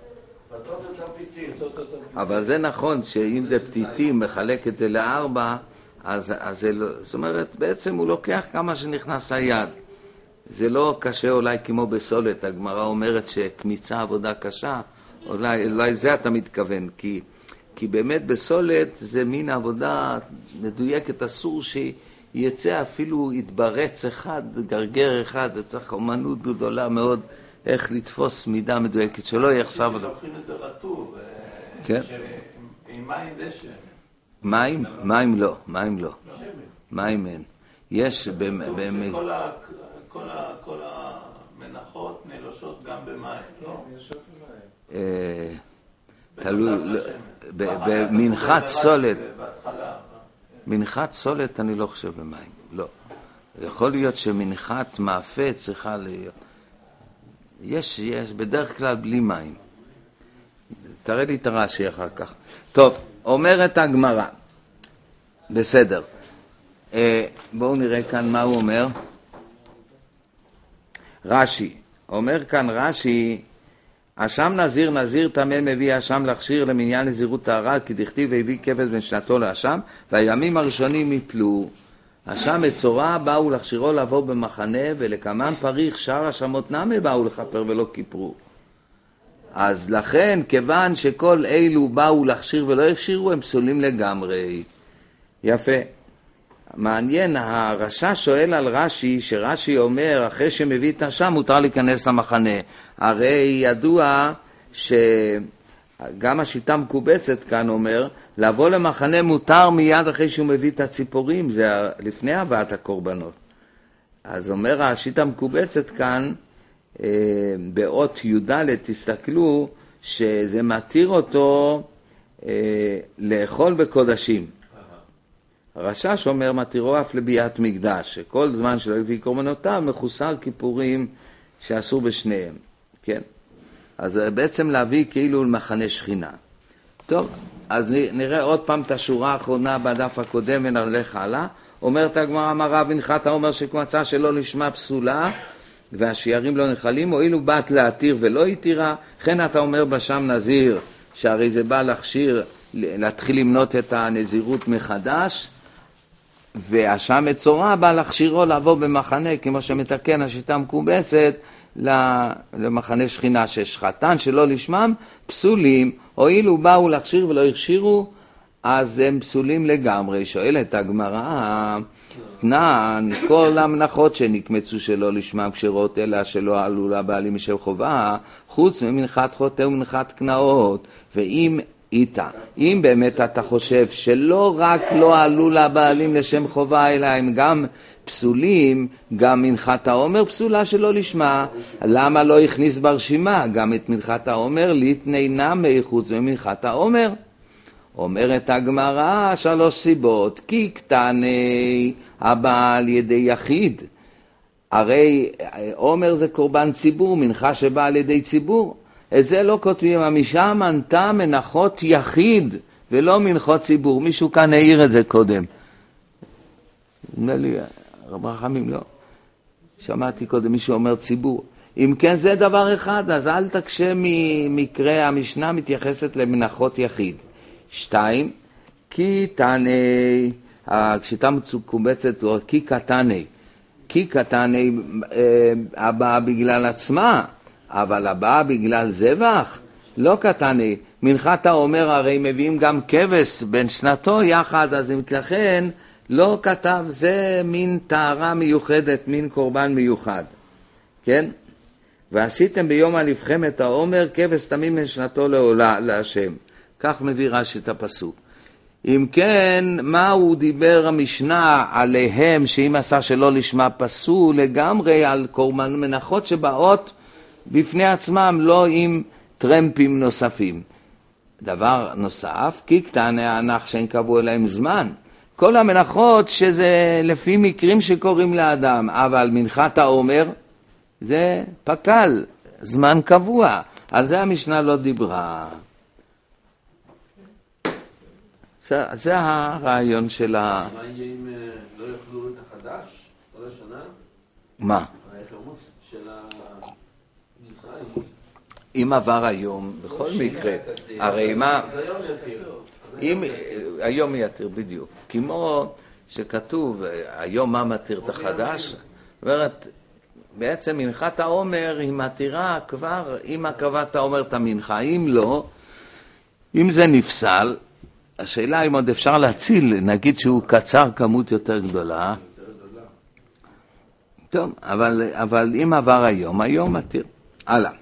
אבל זה נכון שאם זה פתיתים, מחלק את זה לארבע, אז זה לא, זאת אומרת, בעצם הוא לוקח כמה שנכנס היד. זה לא קשה אולי כמו בסולת, הגמרא אומרת שקמיצה עבודה קשה, אולי זה אתה מתכוון, כי באמת בסולת זה מין עבודה מדויקת, אסור שיצא אפילו יתברץ אחד, גרגר אחד, זה צריך אומנות גדולה מאוד, איך לתפוס מידה מדויקת, שלא יחסב לו. לוקחים את זה רטוב, כן? עם מים דשם. מים? מים לא, מים לא. מים אין. יש כל המנחות נלושות גם במים, לא? תלוי, במנחת סולת, מנחת סולת אני לא חושב במים, לא. יכול להיות שמנחת מאפה צריכה להיות. יש, בדרך כלל בלי מים. תראה לי את הרש"י אחר כך. טוב, אומרת הגמרא. בסדר. בואו נראה כאן מה הוא אומר. רש"י. אומר כאן רש"י, אשם נזיר נזיר טמא מביא אשם להכשיר למניין נזירות טהרה, כי דכתיב והביא כבש בין שנתו לאשם, והימים הראשונים יפלו. אשם מצורע באו להכשירו לעבור במחנה, ולקמן פריך שאר אשמות נמי באו לכפר ולא כיפרו. אז לכן, כיוון שכל אלו באו להכשיר ולא הכשירו, הם פסולים לגמרי. יפה. מעניין, הרש"ש שואל על רש"י, שרש"י אומר, אחרי שמביא את אשם מותר להיכנס למחנה. הרי ידוע שגם השיטה מקובצת כאן אומר, לבוא למחנה מותר מיד אחרי שהוא מביא את הציפורים, זה לפני הבאת הקורבנות. אז אומר השיטה מקובצת כאן, באות י"ד תסתכלו, שזה מתיר אותו לאכול בקודשים. הרש"ש אומר מתירו אף לביאת מקדש, שכל זמן שלא הביא קורבנותיו מחוסר כיפורים שאסור בשניהם, כן? אז בעצם להביא כאילו למחנה שכינה. טוב, אז נראה עוד פעם את השורה האחרונה בדף הקודם ונלך הלאה. אומרת הגמרא, אמר רב הנחת אומר שמצא שלא נשמע פסולה והשיירים לא נחלים, הואילו בת להתיר ולא התירה, כן אתה אומר בשם נזיר, שהרי זה בא להכשיר, להתחיל למנות את הנזירות מחדש, והשם מצורע בא להכשירו לעבור במחנה, כמו שמתקן השיטה מקובצת, למחנה שכינה, ששחטן שלא לשמם פסולים, הואילו באו להכשיר ולא הכשירו, אז הם פסולים לגמרי. שואלת הגמרא, תנן, כל המנחות שנקמצו שלא לשמם כשרות, אלא שלא עלו לבעלים משל חובה, חוץ ממנחת חוטא ומנחת קנאות, ואם איתה, אם באמת אתה חושב שלא רק לא עלו לבעלים לשם חובה, אלא הם גם פסולים, גם מנחת העומר פסולה שלא לשמה, למה לא הכניס ברשימה גם את מנחת העומר ליתני נמי חוץ ממנחת העומר? אומרת הגמרא 3 סיבות, כי קטני הבא על ידי יחיד, הרי עומר זה קורבן ציבור, מנחה שבא על ידי ציבור, את זה לא כותבים, המשם מנתה מנחות יחיד ולא מנחות ציבור. מישהו כאן העיר את זה קודם. נראה לי, רב רחמים, לא. שמעתי קודם מישהו אומר ציבור. אם כן זה דבר אחד, אז אל תקשה ממקרה, המשנה מתייחסת למנחות יחיד. 2, כי תעני, השיטה מקובצת, כי קטני. כי קטני הבאה בגלל עצמה, אבל הבאה בגלל זבח, לא קטני. מנחת העומר הרי מביאים גם כבש בין שנתו יחד, אז אם לכן לא כתב, זה מין טהרה מיוחדת, מין קורבן מיוחד. כן? ועשיתם ביום הנבחם את העומר כבש תמים בין שנתו להשם. כך מביא רש"י את הפסוק. אם כן, מה הוא דיבר המשנה עליהם, שאם עשה שלא לשמה פסול לגמרי על קורבן מנחות שבאות בפני עצמם, לא עם טרמפים נוספים. דבר נוסף, כי קטני האנח שאין קבעו להם זמן. כל המנחות שזה לפי מקרים שקוראים לאדם, אבל מנחת העומר זה פקל, זמן קבוע. על זה המשנה לא דיברה. זה הרעיון של מה יהיה אם לא יאכלו את החדש כל השנה? מה? הכמות של אם עבר היום, בכל מקרה, הרי מה, אז היום יתיר. אם היום יתיר בדיוק, כמו שכתוב היום מה מתיר את החדש, זאת אומרת, בעצם מנחת העומר היא מתירה כבר עם הקרבת העומר את המנחה, אם לא, אם זה נפסל, השאלה אם עוד אפשר להציל, נגיד שהוא קצר כמות יותר גדולה, טוב, אבל אם עבר היום, היום מתיר. הלאה.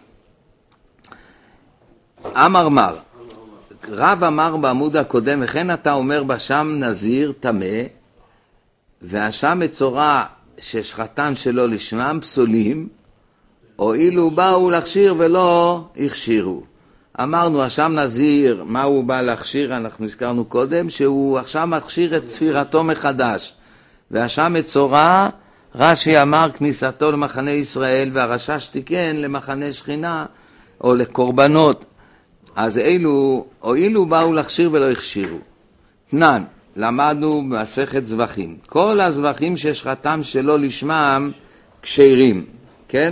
אמר מר, רב אמר בעמוד הקודם, וכן אתה אומר בשם נזיר טמא, והשם מצורע ששחטן שלו לשמם פסולים, הואילו באו להכשיר ולא הכשירו. אמרנו, השם נזיר, מה הוא בא להכשיר? אנחנו הזכרנו קודם, שהוא עכשיו מכשיר את ספירתו מחדש. והשם מצורע, רש"י אמר כניסתו למחנה ישראל, והרש"ש תיקן למחנה שכינה, או לקורבנות. אז אלו, הואילו באו להכשיר ולא הכשירו. תנן, למדנו במסכת זבחים. כל הזבחים ששחטם שלא לשמם כשרים, כן?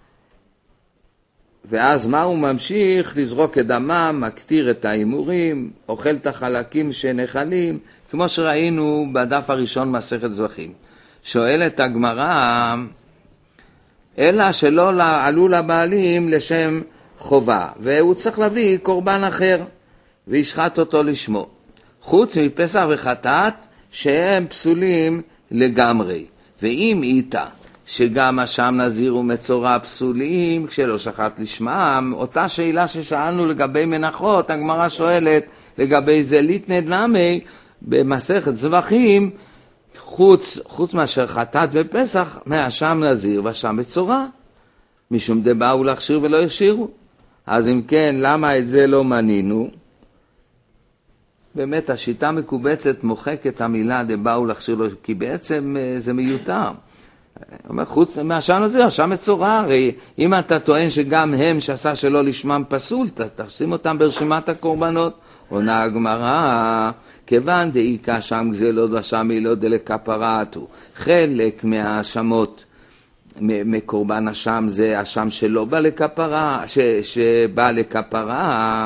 ואז מה הוא ממשיך? לזרוק את דמם, מקטיר את האימורים, אוכל את החלקים שנחלים, כמו שראינו בדף הראשון מסכת זבחים. שואלת הגמרא, אלא שלא עלו לבעלים לשם חובה, והוא צריך להביא קורבן אחר, וישחט אותו לשמו. חוץ מפסח וחטאת, שהם פסולים לגמרי. ואם איתה, שגם השם נזיר ומצורע פסולים, כשלא שחט לשמם, אותה שאלה ששאלנו לגבי מנחות, הגמרא שואלת לגבי זה ליטנד נמי, במסכת זבחים, חוץ מאשר חטאת ופסח, מהשם נזיר והשם מצורע, משום דבאו להכשיר ולא הכשירו. אז אם כן, למה את זה לא מנינו? באמת השיטה מקובצת מוחק את המילה דבאו להכשיר לו, כי בעצם זה מיותר. אומר, חוץ מהשם נזיר, השם מצורע, הרי אם אתה טוען שגם הם שעשה שלא לשמם פסול, תשים אותם ברשימת הקורבנות. עונה הגמרא, כיוון דאיקה שם גזלות ושם אילו דלכפרתו, חלק מהאשמות מקורבן השם זה השם שלא בא לכפרה, שבא לכפרה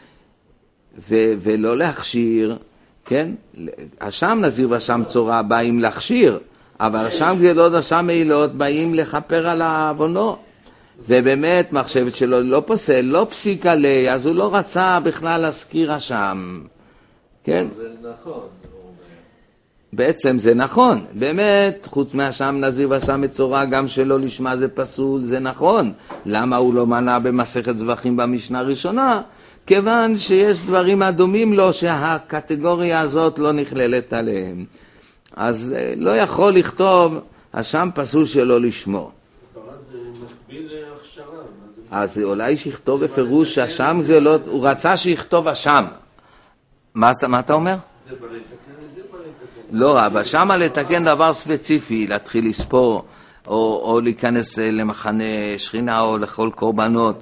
ולא להכשיר, כן? השם נזיר והשם צורע באים להכשיר, אבל השם גזלות והשם אילות באים לכפר על העוונות. ובאמת מחשבת שלו לא פוסל, לא פסיק עלי, אז הוא לא רצה בכלל להזכיר השם. כן? זה נכון. בעצם זה נכון, באמת, חוץ מהשם נזיר והשם מצורע, גם שלא לשמה זה פסול, זה נכון. למה הוא לא מנע במסכת זבחים במשנה הראשונה? כיוון שיש דברים הדומים לו שהקטגוריה הזאת לא נכללת עליהם. אז לא יכול לכתוב, השם פסול שלא לשמו. אז אולי שיכתוב בפירוש שהשם זה לא, הוא רצה שיכתוב השם. מה אתה אומר? זה בא לתקן, זה בא לתקן. לא, אבל שמה לתקן דבר ספציפי, להתחיל לספור, או להיכנס למחנה שכינה, או לכל קורבנות.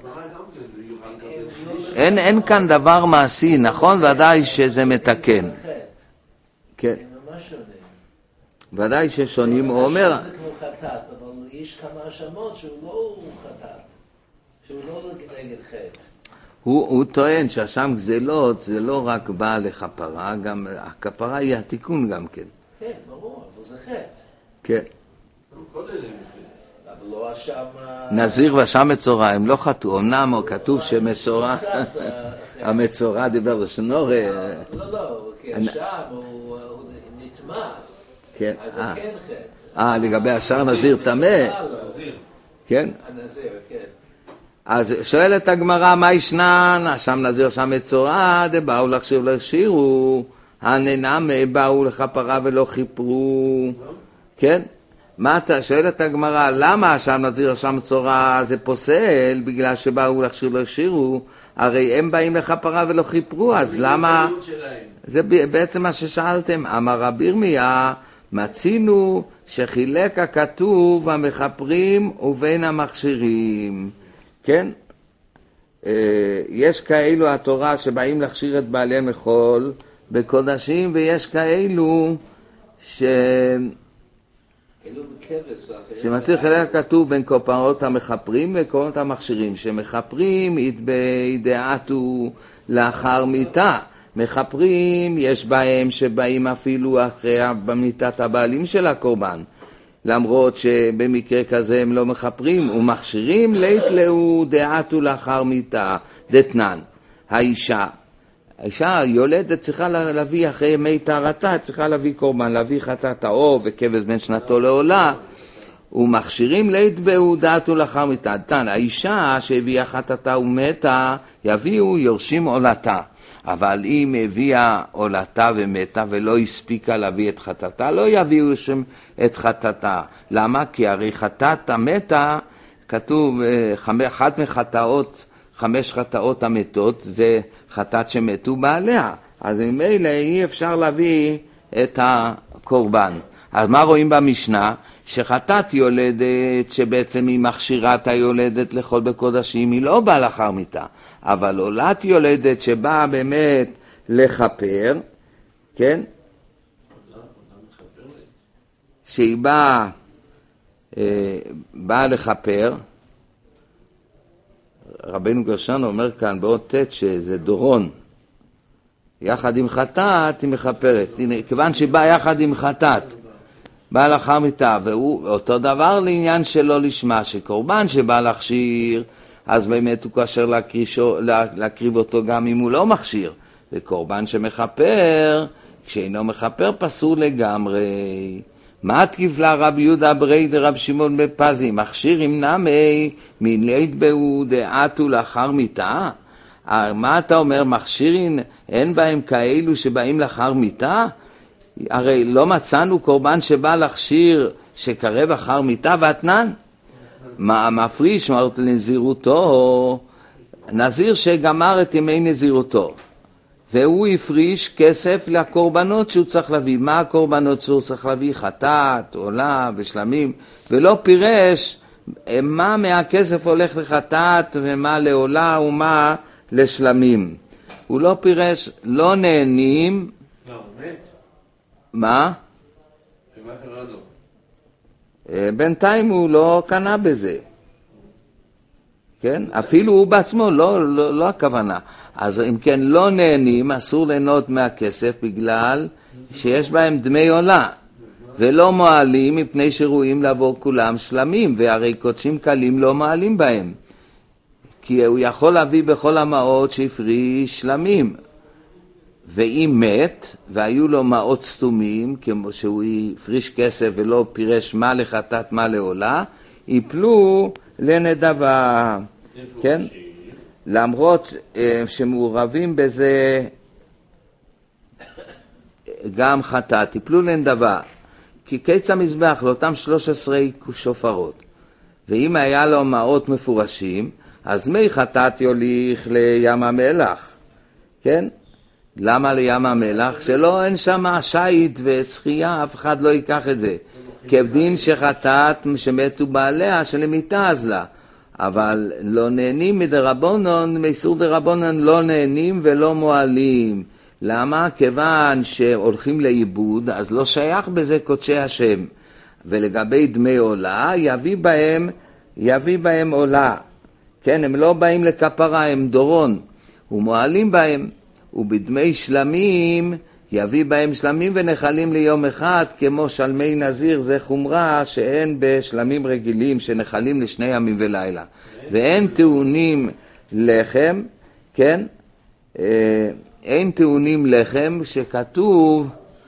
אין כאן דבר מעשי, נכון? ודאי שזה מתקן. כן. הם ממש שונים. ודאי ששונים, הוא אומר... השם זה כמו חטאת, אבל יש כמה האשמות שהוא לא חטאת, שהוא לא נגד חטא. הוא טוען שהשם גזלות זה לא רק בא לכפרה, גם הכפרה היא התיקון גם כן. כן, ברור, אבל זה חטא. כן. כל אלה מפלט. אבל לא השם... נזיר והשם מצורע, הם לא חטאו, אמנם כתוב שמצורע, קצת, המצורע דיבר לשנור, לא, כי השם הוא נטמע, כן. אז זה כן חטא. לגבי השאר נזיר טמא, נזיר. כן. הנזיר, כן. אז שואלת הגמרא, מה ישנן? השם נזיר, השם מצורע, דבאו להכשיר ולא הכשירו, הננם באו לכפרה ולא כיפרו, כן? מה אתה שואלת הגמרא, למה השם נזיר, השם מצורע זה פוסל? בגלל שבאו להכשיר ולא הכשירו, הרי הם באים לכפרה ולא כיפרו, אז למה? זה בעצם מה ששאלתם. אמר רבי ירמיה, מצינו שחילק הכתוב המכפרים ובין המכשירים. כן? יש כאלו התורה שבאים להכשיר את בעלי מחול בקודשים, ויש כאלו אלו בכבש ואחרים. שמצריך חילק כתוב בין קורבנות המחפרים וקורבנות המכשירים. שמחפרים ידעתו לאחר מיתה. מחפרים יש בהם שבאים אפילו אחרי במיתת הבעלים של הקורבן. למרות שבמקרה כזה הם לא מחפרים ומכשירים ליתלאו דעתו לאחר מיתה דתנן. האישה יולדת צריכה להביא אחרי ימי טהרתה, צריכה להביא קורבן, להביא חטאת האור וכבש בין שנתו לעולה, ומכשירים ליתבעו דעתו לאחר מיתה דתנן. האישה שהביאה חטאתה ומתה יביאו יורשים עולתה. אבל אם הביאה עולתה ומתה ולא הספיקה להביא את חטאתה, לא יביאו שם את חטאתה. למה? כי הרי חטאת המתה, כתוב, אחת מחטאות, 5 חטאות המתות, זה חטאת שמתו בעליה. אז ממילא אי אפשר להביא את הקורבן. אז מה רואים במשנה? שחטאת יולדת, שבעצם היא מכשירה את היולדת לכל בקודשים, היא לא באה לאחר מיתה. אבל עולת יולדת שבאה באמת לחפר, כן? שהיא באה לחפר, רבינו גרשנו אומר כאן בעוד ט' שזה דורון, יחד עם חטאת היא מחפרת. הנה, כיוון שבאה יחד עם חטאת, באה לאחר מיתה, והוא אותו דבר לעניין שלא לשמה, שקורבן שבא להכשיר, אז באמת הוא קשר להקריב אותו גם אם הוא לא מכשיר. וקורבן שמחפר, כשאינו מחפר פסול לגמרי. מה תקיפלה רב יהודה ברי דרב שמעון בפזי? מכשיר עם נמי מליתבעו דעתו לאחר מיתה? מה אתה אומר? מכשירים אין בהם כאלו שבאים לאחר מיתה? הרי לא מצאנו קורבן שבא להכשיר שקרב אחר מיתה ואתנן. מפריש אמרת לנזירותו, נזיר שגמר את ימי נזירותו, והוא הפריש כסף לקורבנות שהוא צריך להביא. מה הקורבנות שהוא צריך להביא? חטאת, עולה ושלמים, ולא פירש מה מהכסף הולך לחטאת ומה לעולה ומה לשלמים. הוא לא פירש, לא נהנים. לא, מת. מה? ומה קרה לו? בינתיים הוא לא קנה בזה. כן? אפילו הוא בעצמו, לא הכוונה. אז אם כן, לא נהנים, אסור ליהנות מהכסף בגלל שיש בהם דמי עולה. ולא מועלים מפני שרואים לעבור כולם שלמים, והרי קודשים קלים לא מעלים בהם. כי הוא יכול להביא בכל המעות שהפריש שלמים. ואם מת, והיו לו מעות סתומים, כמו שהוא הפריש כסף ולא פירש מה לחטאת מה לעולה, יפלו לנדבה. כן? למרות שמעורבים בזה גם חטאת, יפלו לנדבה. כי קץ המזבח לאותם 13 שופרות. ואם היה לו מעות מפורשים, אז מי חטאת יוליך לים המלח. כן? למה לים המלח? שלא אין שם שייט ושחייה, אף אחד לא ייקח את זה. כבדין שחטאת שמתו בעליה שלמיתה אז לה. אבל לא נהנים מדרבונון, מאיסור דרבונון לא נהנים ולא מועלים. למה? כיוון שהולכים לאיבוד, אז לא שייך בזה קודשי השם. ולגבי דמי עולה, יביא בהם עולה. כן, הם לא באים לכפרה, הם דורון. ומועלים בהם. ובדמי שלמים יביא בהם שלמים ונחלים ליום אחד, כמו שלמי נזיר, זה חומרה שאין בשלמים רגילים שנחלים לשני ימים ולילה. ואין טעונים לחם, כן? אין טעונים לחם שכתוב,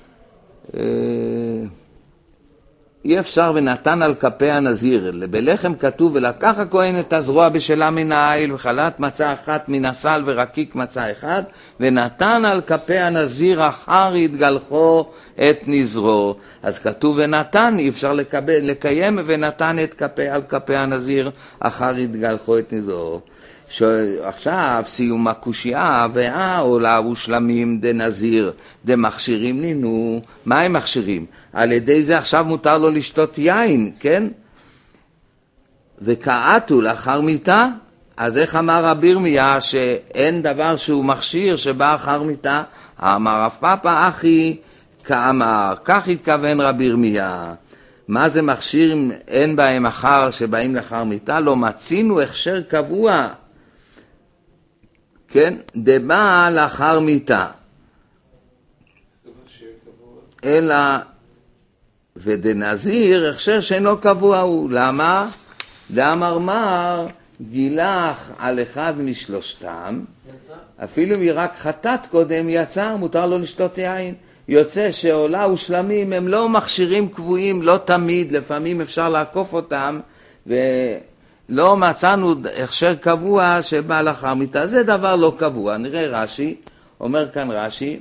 אי אפשר ונתן על כפי הנזיר. בלחם כתוב ולקח הכהן את הזרוע בשלה מן העיל וחלת מצה אחת מן הסל ורקיק מצה אחד ונתן על כפי הנזיר אחר התגלחו את נזרו. אז כתוב ונתן, אי אפשר לקיים ונתן את כפי על כפי הנזיר אחר התגלחו את נזרו. עכשיו סיום הקושייה והעולה ושלמים דנזיר דמכשירים נינו. מה הם מכשירים? על ידי זה עכשיו מותר לו לשתות יין, כן? וכעתו לאחר מיתה, אז איך אמר רבי ירמיה שאין דבר שהוא מכשיר שבא אחר מיתה? אמר רב פאפא אחי כאמר, כך התכוון רבי ירמיה. מה זה מכשיר אם אין בהם אחר שבאים לאחר מיתה? לא מצינו הכשר קבוע, כן? דבא לאחר מיתה. אלא ודנזיר הכשר שאינו קבוע הוא. למה? דאמר מר גילח על אחד משלושתם, אפילו אם היא רק חטאת קודם יצא, מותר לו לשתות יין. יוצא שעולה ושלמים הם לא מכשירים קבועים, לא תמיד, לפעמים אפשר לעקוף אותם, ולא מצאנו הכשר קבוע שבא לאחר מיתה. זה דבר לא קבוע. נראה רש"י, אומר כאן רש"י,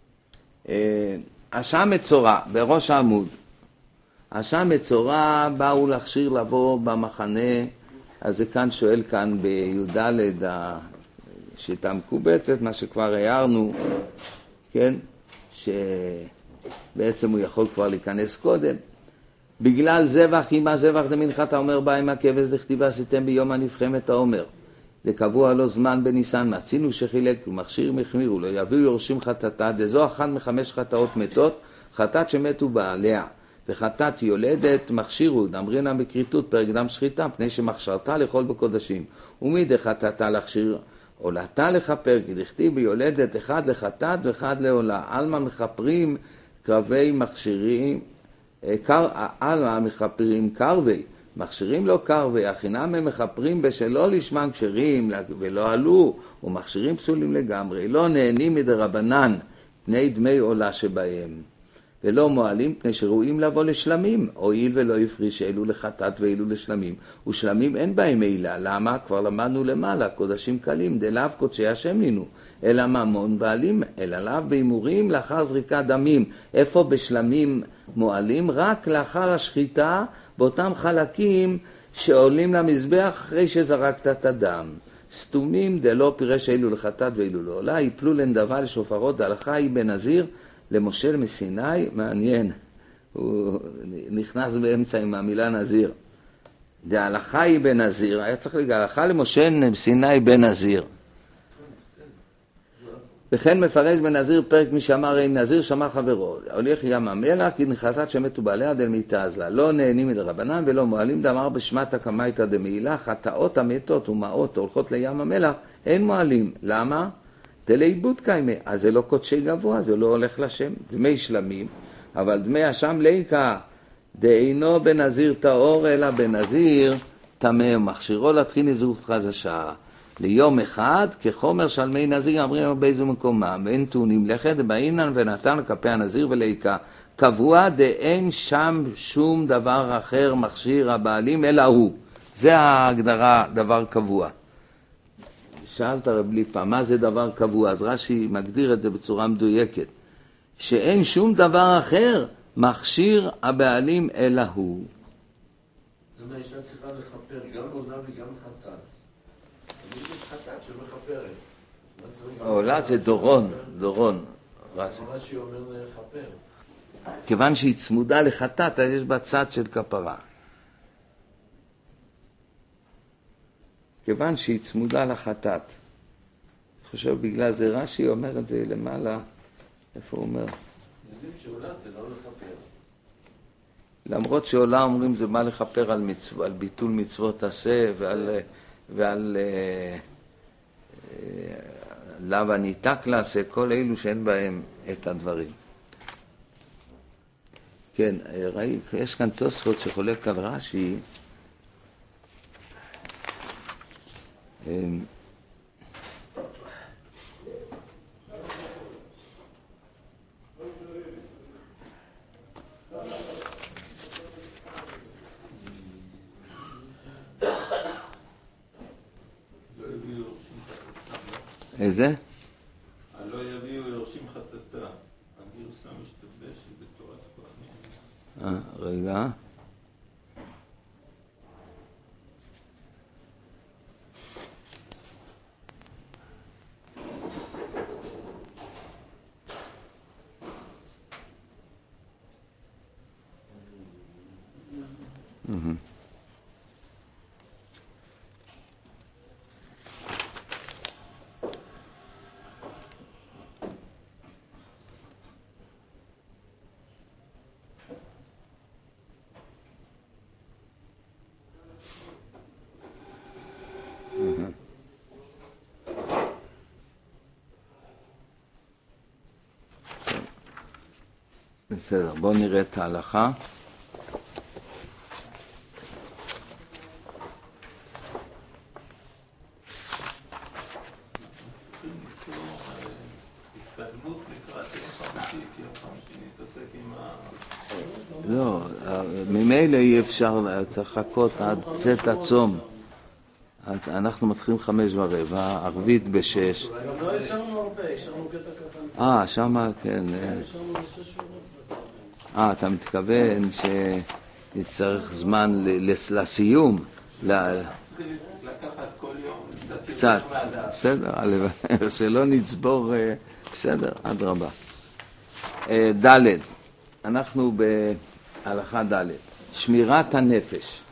אשם מצורע בראש העמוד. אשם מצורע באו להכשיר לבוא במחנה, אז זה כאן שואל כאן בי"ד שיטה מקובצת, מה שכבר הערנו, כן? שבעצם הוא יכול כבר להיכנס קודם. בגלל זבח, אם הזבח דמנחת האומר בא עם הכבש דכתיבה עשיתם ביום הנבחם את האומר. זה קבוע לו זמן בניסן, מצינו שחילק ומכשיר מחמירו, לא יביאו יורשים חטאתה, דזו אחת מחמש חטאות מתות, חטאת שמתו בעליה. וחטאת יולדת מכשירו, דאמרינן בכריתות פרק דם שחיטה, פני שמכשירתה לאכול בקודשים. ומי דחטאתה להכשיר עולתה לכפר, כי דכתיב ביולדת אחד לחטאת ואחד לעולה. עלמא מכפרים קרבי מכשירים, עלמא מכפרים קרבי, מכשירים לא קרבי, החינם הם מכפרים בשלא לשמם כשרים ולא עלו, ומכשירים פסולים לגמרי, לא נהנים מדרבנן פני דמי עולה שבהם. ולא מועלים פני שראויים לבוא לשלמים, הואיל ולא יפריש אלו לחטאת ואלו לשלמים. ושלמים אין בהם מעילה, למה? כבר למדנו למעלה, קודשים קלים, דלאו קודשי השם נינו, אלא ממון בעלים, אלא לאו באימורים לאחר זריקת דמים. איפה בשלמים מועלים? רק לאחר השחיטה, באותם חלקים שעולים למזבח אחרי שזרקת את הדם. סתומים דלא פירש אלו לחטאת ואלו לעולה, יפלו לנדבה לשופרות, דהלכה היא בנזיר, למשה מסיני, מעניין, הוא נכנס באמצע עם המילה נזיר. דהלכה היא בנזיר, היה צריך להגיד, הלכה למשה מסיני בנזיר. וכן מפרש בנזיר פרק מי שאמר אין נזיר שמע חברו, הולך ים המלח כי נחלטת שמתו בעליה דל מיתאז לה, לא נהנים מדרבנן ולא מועלים, דאמר בשמת הקמייתא דמעילה, חטאות המתות ומעות הולכות לים המלח, אין מועלים. למה? לאיבוד קיימה, אז זה לא קודשי גבוה, זה לא הולך לשם, דמי שלמים, אבל דמי אשם ליקה, דאינו בנזיר טהור, אלא בנזיר טמא, מכשירו להתחיל נזירות חדשה, ליום אחד, כחומר של מי נזיר, אמרים באיזה מקומם, ואין טעונים לכת, באינן ונתן כפי הנזיר וליקה, קבוע דאין שם שום דבר אחר מכשיר הבעלים, אלא הוא. זה ההגדרה, דבר קבוע. שאלת רב ליפה, מה זה דבר קבוע? אז רש"י מגדיר את זה בצורה מדויקת. שאין שום דבר אחר מכשיר הבעלים אלא הוא. זאת אומרת, האישה צריכה לחפר, גם עולה וגם חטאת. אני יש חטאת שמחפרת. עולה זה דורון. רש"י אומר לחפר. כיוון שהיא צמודה לחטאת, אז יש בה צד של כפרה. כיוון שהיא צמודה לחטאת. אני חושב בגלל זה רש"י אומר את זה למעלה. איפה הוא אומר? יודעים שעולה זה לא לחפר. למרות שעולה אומרים זה מה לחפר על ביטול מצוות עשה ועל לאו הניתק לעשה, כל אלו שאין בהם את הדברים. כן, יש כאן תוספות שחולק על רש"י. איזה? הלא יביאו יורשים חטאתה, הגרסה משתבשת בתורת כהנים. רגע. בסדר, בואו נראה את ההלכה. לא, ממילא אי אפשר, צריך לחכות עד צאת הצום. אז אנחנו מתחילים 5:15, ערבית 6. לא השארנו הרבה, השארנו קטע קטן. שמה, כן. השארנו 6 שורות. אתה מתכוון שנצטרך זמן לסיום? צריכים לקחת כל יום קצת, בסדר, שלא נצבור, בסדר, עד רבה. ד', אנחנו בהלכה ד', שמירת הנפש.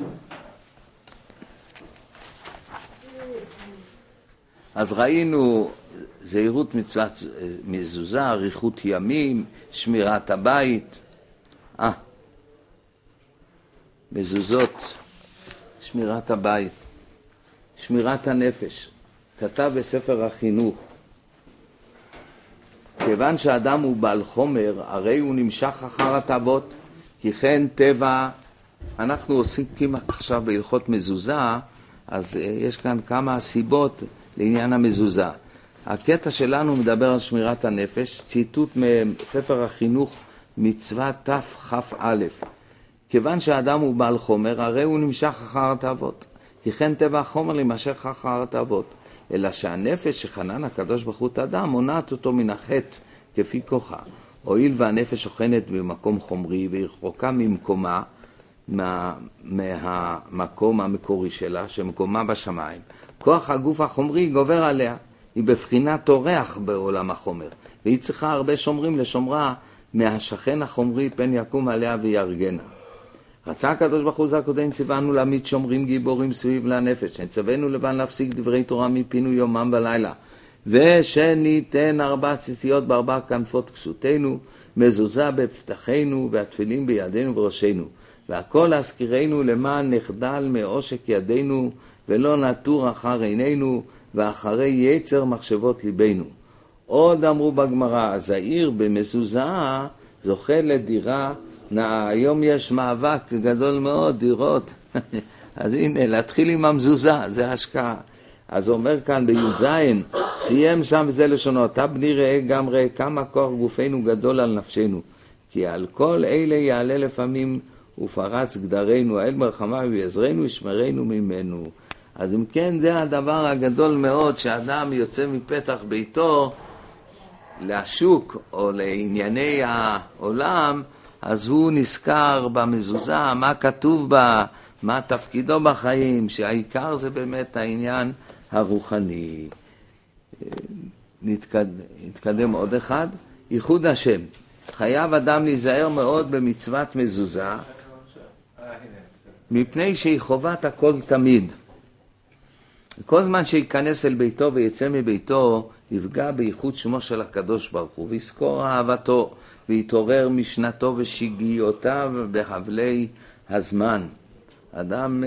אז ראינו זהירות מצוות מזוזה, אריכות ימים, שמירת הבית. מזוזות, שמירת הבית, שמירת הנפש. כתב בספר החינוך, כיוון שאדם הוא בעל חומר, הרי הוא נמשך אחר התאוות, כי כן טבע, אנחנו עושים כמעט עכשיו בהלכות מזוזה, אז יש כאן כמה סיבות לעניין המזוזה. הקטע שלנו מדבר על שמירת הנפש, ציטוט מספר החינוך מצווה תכ"א. כיוון שהאדם הוא בעל חומר, הרי הוא נמשך אחר התאוות. כי כן טבע החומר להימשך אחר התאוות. אלא שהנפש שחנן הקדוש ברוך הוא את האדם, מונעת אותו מן החטא כפי כוחה. הואיל והנפש שוכנת במקום חומרי והיא רחוקה ממקומה, מהמקום המקורי שלה, שמקומה בשמיים. כוח הגוף החומרי גובר עליה. היא בבחינת אורח בעולם החומר. והיא צריכה הרבה שומרים לשומרה מהשכן החומרי פן יקום עליה וירגנה. רצה הקדוש ברוך הוא זה הקודם ציוונו להעמיד שומרים גיבורים סביב לנפש, נצווינו לבן להפסיק דברי תורה מפינו יומם ולילה, ושניתן 4 ציציות ב4 כנפות כסותנו, מזוזה בפתחנו והתפילים בידינו וראשנו, והכל להזכירנו למען נחדל מעושק ידינו ולא נטור אחר עינינו ואחרי יצר מחשבות ליבנו. עוד אמרו בגמרא, זהיר במזוזה זוכה לדירה. היום יש מאבק גדול מאוד, דירות. אז הנה, להתחיל עם המזוזה, זה השקעה. אז אומר כאן בי"ז, סיים שם זה לשונו, אתה בני ראה גם ראה כמה כוח גופנו גדול על נפשנו. כי על כל אלה יעלה לפעמים ופרץ גדרנו, האל מרחמיו ויעזרנו ישמרנו ממנו. אז אם כן, זה הדבר הגדול מאוד, שאדם יוצא מפתח ביתו לשוק או לענייני העולם, אז הוא נזכר במזוזה, מה כתוב בה, מה תפקידו בחיים, שהעיקר זה באמת העניין הרוחני. נתקדם עוד אחד, ייחוד השם. חייב אדם להיזהר מאוד במצוות מזוזה, מפני שהיא חובת הכל תמיד. כל זמן שיכנס אל ביתו ויצא מביתו, יפגע בייחוד שמו של הקדוש ברוך הוא, ויזכור אהבתו, ויתעורר משנתו ושיגיותיו בהבלי הזמן. אדם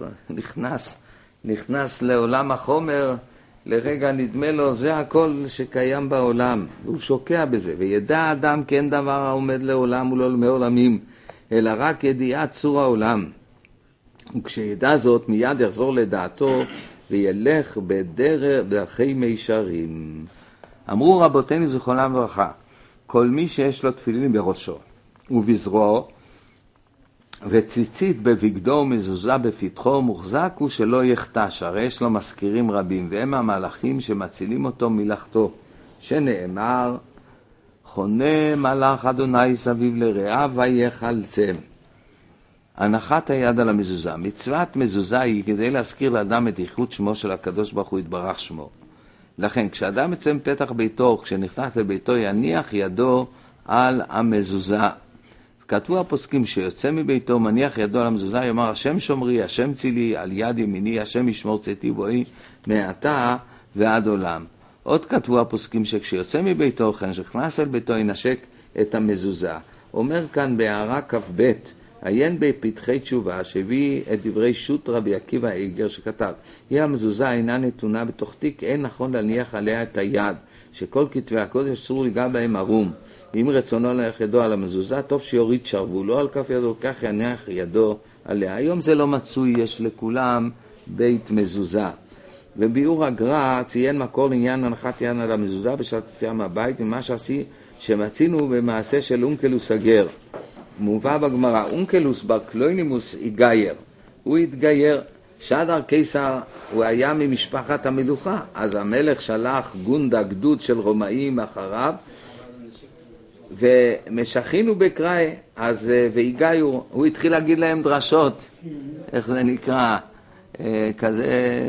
נכנס לעולם החומר, לרגע נדמה לו זה הכל שקיים בעולם, והוא שוקע בזה. וידע אדם כי אין דבר העומד לעולם ולא מעולמים, אלא רק ידיעת צור העולם. וכשידע זאת מיד יחזור לדעתו וילך בדרכי מישרים. אמרו רבותינו זיכרונם לברכה, כל מי שיש לו תפילין בראשו ובזרועו וציצית בבגדו ומזוזה בפתחו, מוחזק הוא שלא יחטש, הרי יש לו מזכירים רבים, והם המלאכים שמצילים אותו מלאכתו, שנאמר, חונה מלאך אדוני סביב לרעיו ויחלצם. הנחת היד על המזוזה. מצוות מזוזה היא כדי להזכיר לאדם את ייחוד שמו של הקדוש ברוך הוא יתברך שמו. לכן כשאדם יצא מפתח ביתו, כשנכנס לביתו, יניח ידו על המזוזה. כתבו הפוסקים שיוצא מביתו, מניח ידו על המזוזה, יאמר השם שומרי, השם צילי, על יד ימיני, השם ישמור צאתי בואי, מעתה ועד עולם. עוד כתבו הפוסקים שכשיוצא מביתו, כשנכנס אל ביתו, ינשק את המזוזה. אומר כאן בהערה כ"ב, עיין בפתחי תשובה שהביא את דברי שו"ת רבי עקיבא איגר שכתב, היא המזוזה אינה נתונה בתוך תיק, אין נכון להניח עליה את היד, שכל כתבי הקודש אסור ליגע בהם ערום, ואם רצונו להניח ידו על המזוזה, טוב שיוריד שרוולו על כף ידו, כך יניח ידו עליה. היום זה לא מצוי, יש לכולם בית מזוזה. וביאור הגר"א ציין מקור לעניין הנחת יד על המזוזה בשעת יציאה מהבית, ממה שמצינו במעשה של אונקלוס הגר. מובא בגמרא, אונקלוס בר קלוינימוס התגייר. הוא התגייר, שדר קיסר, הוא היה ממשפחת המלוכה, אז המלך שלח גונדה, גדוד של רומאים אחריו, ומשכינו בקראי, אז והגיעו, הוא התחיל להגיד להם דרשות, איך זה נקרא, כזה,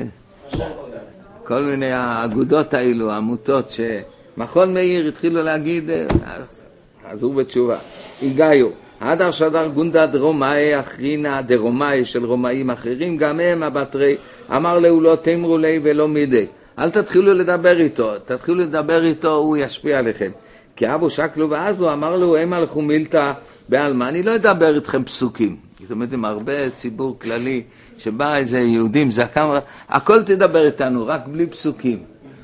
כל מיני האגודות האלו, העמותות שמכון מאיר התחילו להגיד, אז הוא בתשובה, הגיעו, הדר שדר גונדה דרומאי אחרינה דרומאי של רומאים אחרים, גם הם הבטרי, אמר לו לא תמרו לי ולא מידי, אל תתחילו לדבר איתו, תתחילו לדבר איתו, הוא ישפיע עליכם. כי אבו שקלו, ואז הוא אמר לו, הם הלכו מילתא בעלמא, אני לא אדבר איתכם פסוקים. זאת אומרת, עם הרבה ציבור כללי, שבא איזה יהודים זקן, הכל תדבר איתנו, רק בלי פסוקים.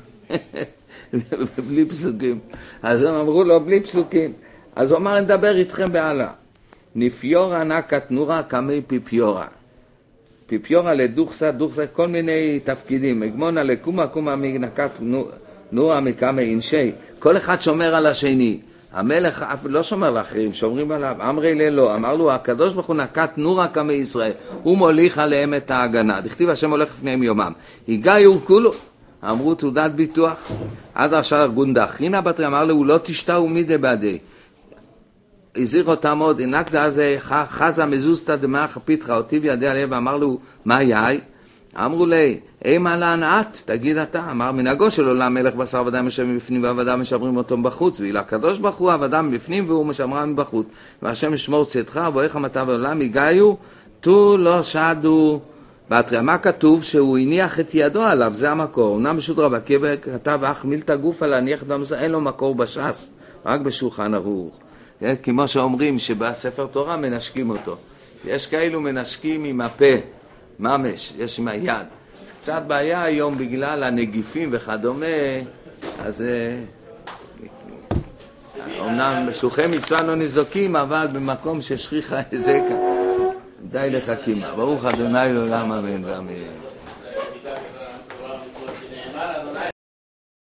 בלי פסוקים. אז הם אמרו לו, בלי פסוקים. אז הוא אמר, נדבר איתכם בעלה. נפיורה נקת נורה כמי פיפיורה. פיפיורה לדוכסה, דוכסה, כל מיני תפקידים. הגמונה לקומה, קומה מנקת נורה מכמה אינשי. כל אחד שומר על השני. המלך אף לא שומר לאחרים, שומרים עליו. אמרי ללא, אמר לו, הקדוש ברוך הוא נקט נורה כמי ישראל. הוא מוליך עליהם את ההגנה. דכתיב השם הולך לפניהם יומם. היגיו כולו. אמרו תעודת ביטוח. עד עכשיו גונדה אחרינה בתרי, אמר לו, לא תשתהו מידי בעדי. הזהיר אותם עוד, הנקת אז חזה מזוסתא דמאח פיתחה, אותי בידי עליהם, ואמר לו, מה יאי? אמרו לי, אימה להנעת, תגיד אתה, אמר מנהגו של עולם מלך בשר ודם משמרים בפנים ועבדם משמרים אותו בחוץ, ואילו הקדוש ברוך הוא עבדם בפנים והוא משמרם בחוץ, והשם ישמור צאתך וברך המתה בעולם, הגיעו, תו לא שדו בתרי. מה כתוב? שהוא הניח את ידו עליו, זה המקור. אמנם בשו"ת רבי עקיבא כתב אך מילתא גופא להניח את המזוזה, אין לו מקור בש"ס, רק בשולחן ערוך. כמו שאומרים שבספר תורה מנשקים אותו. יש כאלו מנשקים עם הפה, ממש, יש עם היד. זה קצת בעיה היום בגלל הנגיפים וכדומה, אז אומנם משוחי מצווה לא נזוקים, אבל במקום ששכיחה איזה די לחכימה. ברוך ה' לעולם אמן ואמן.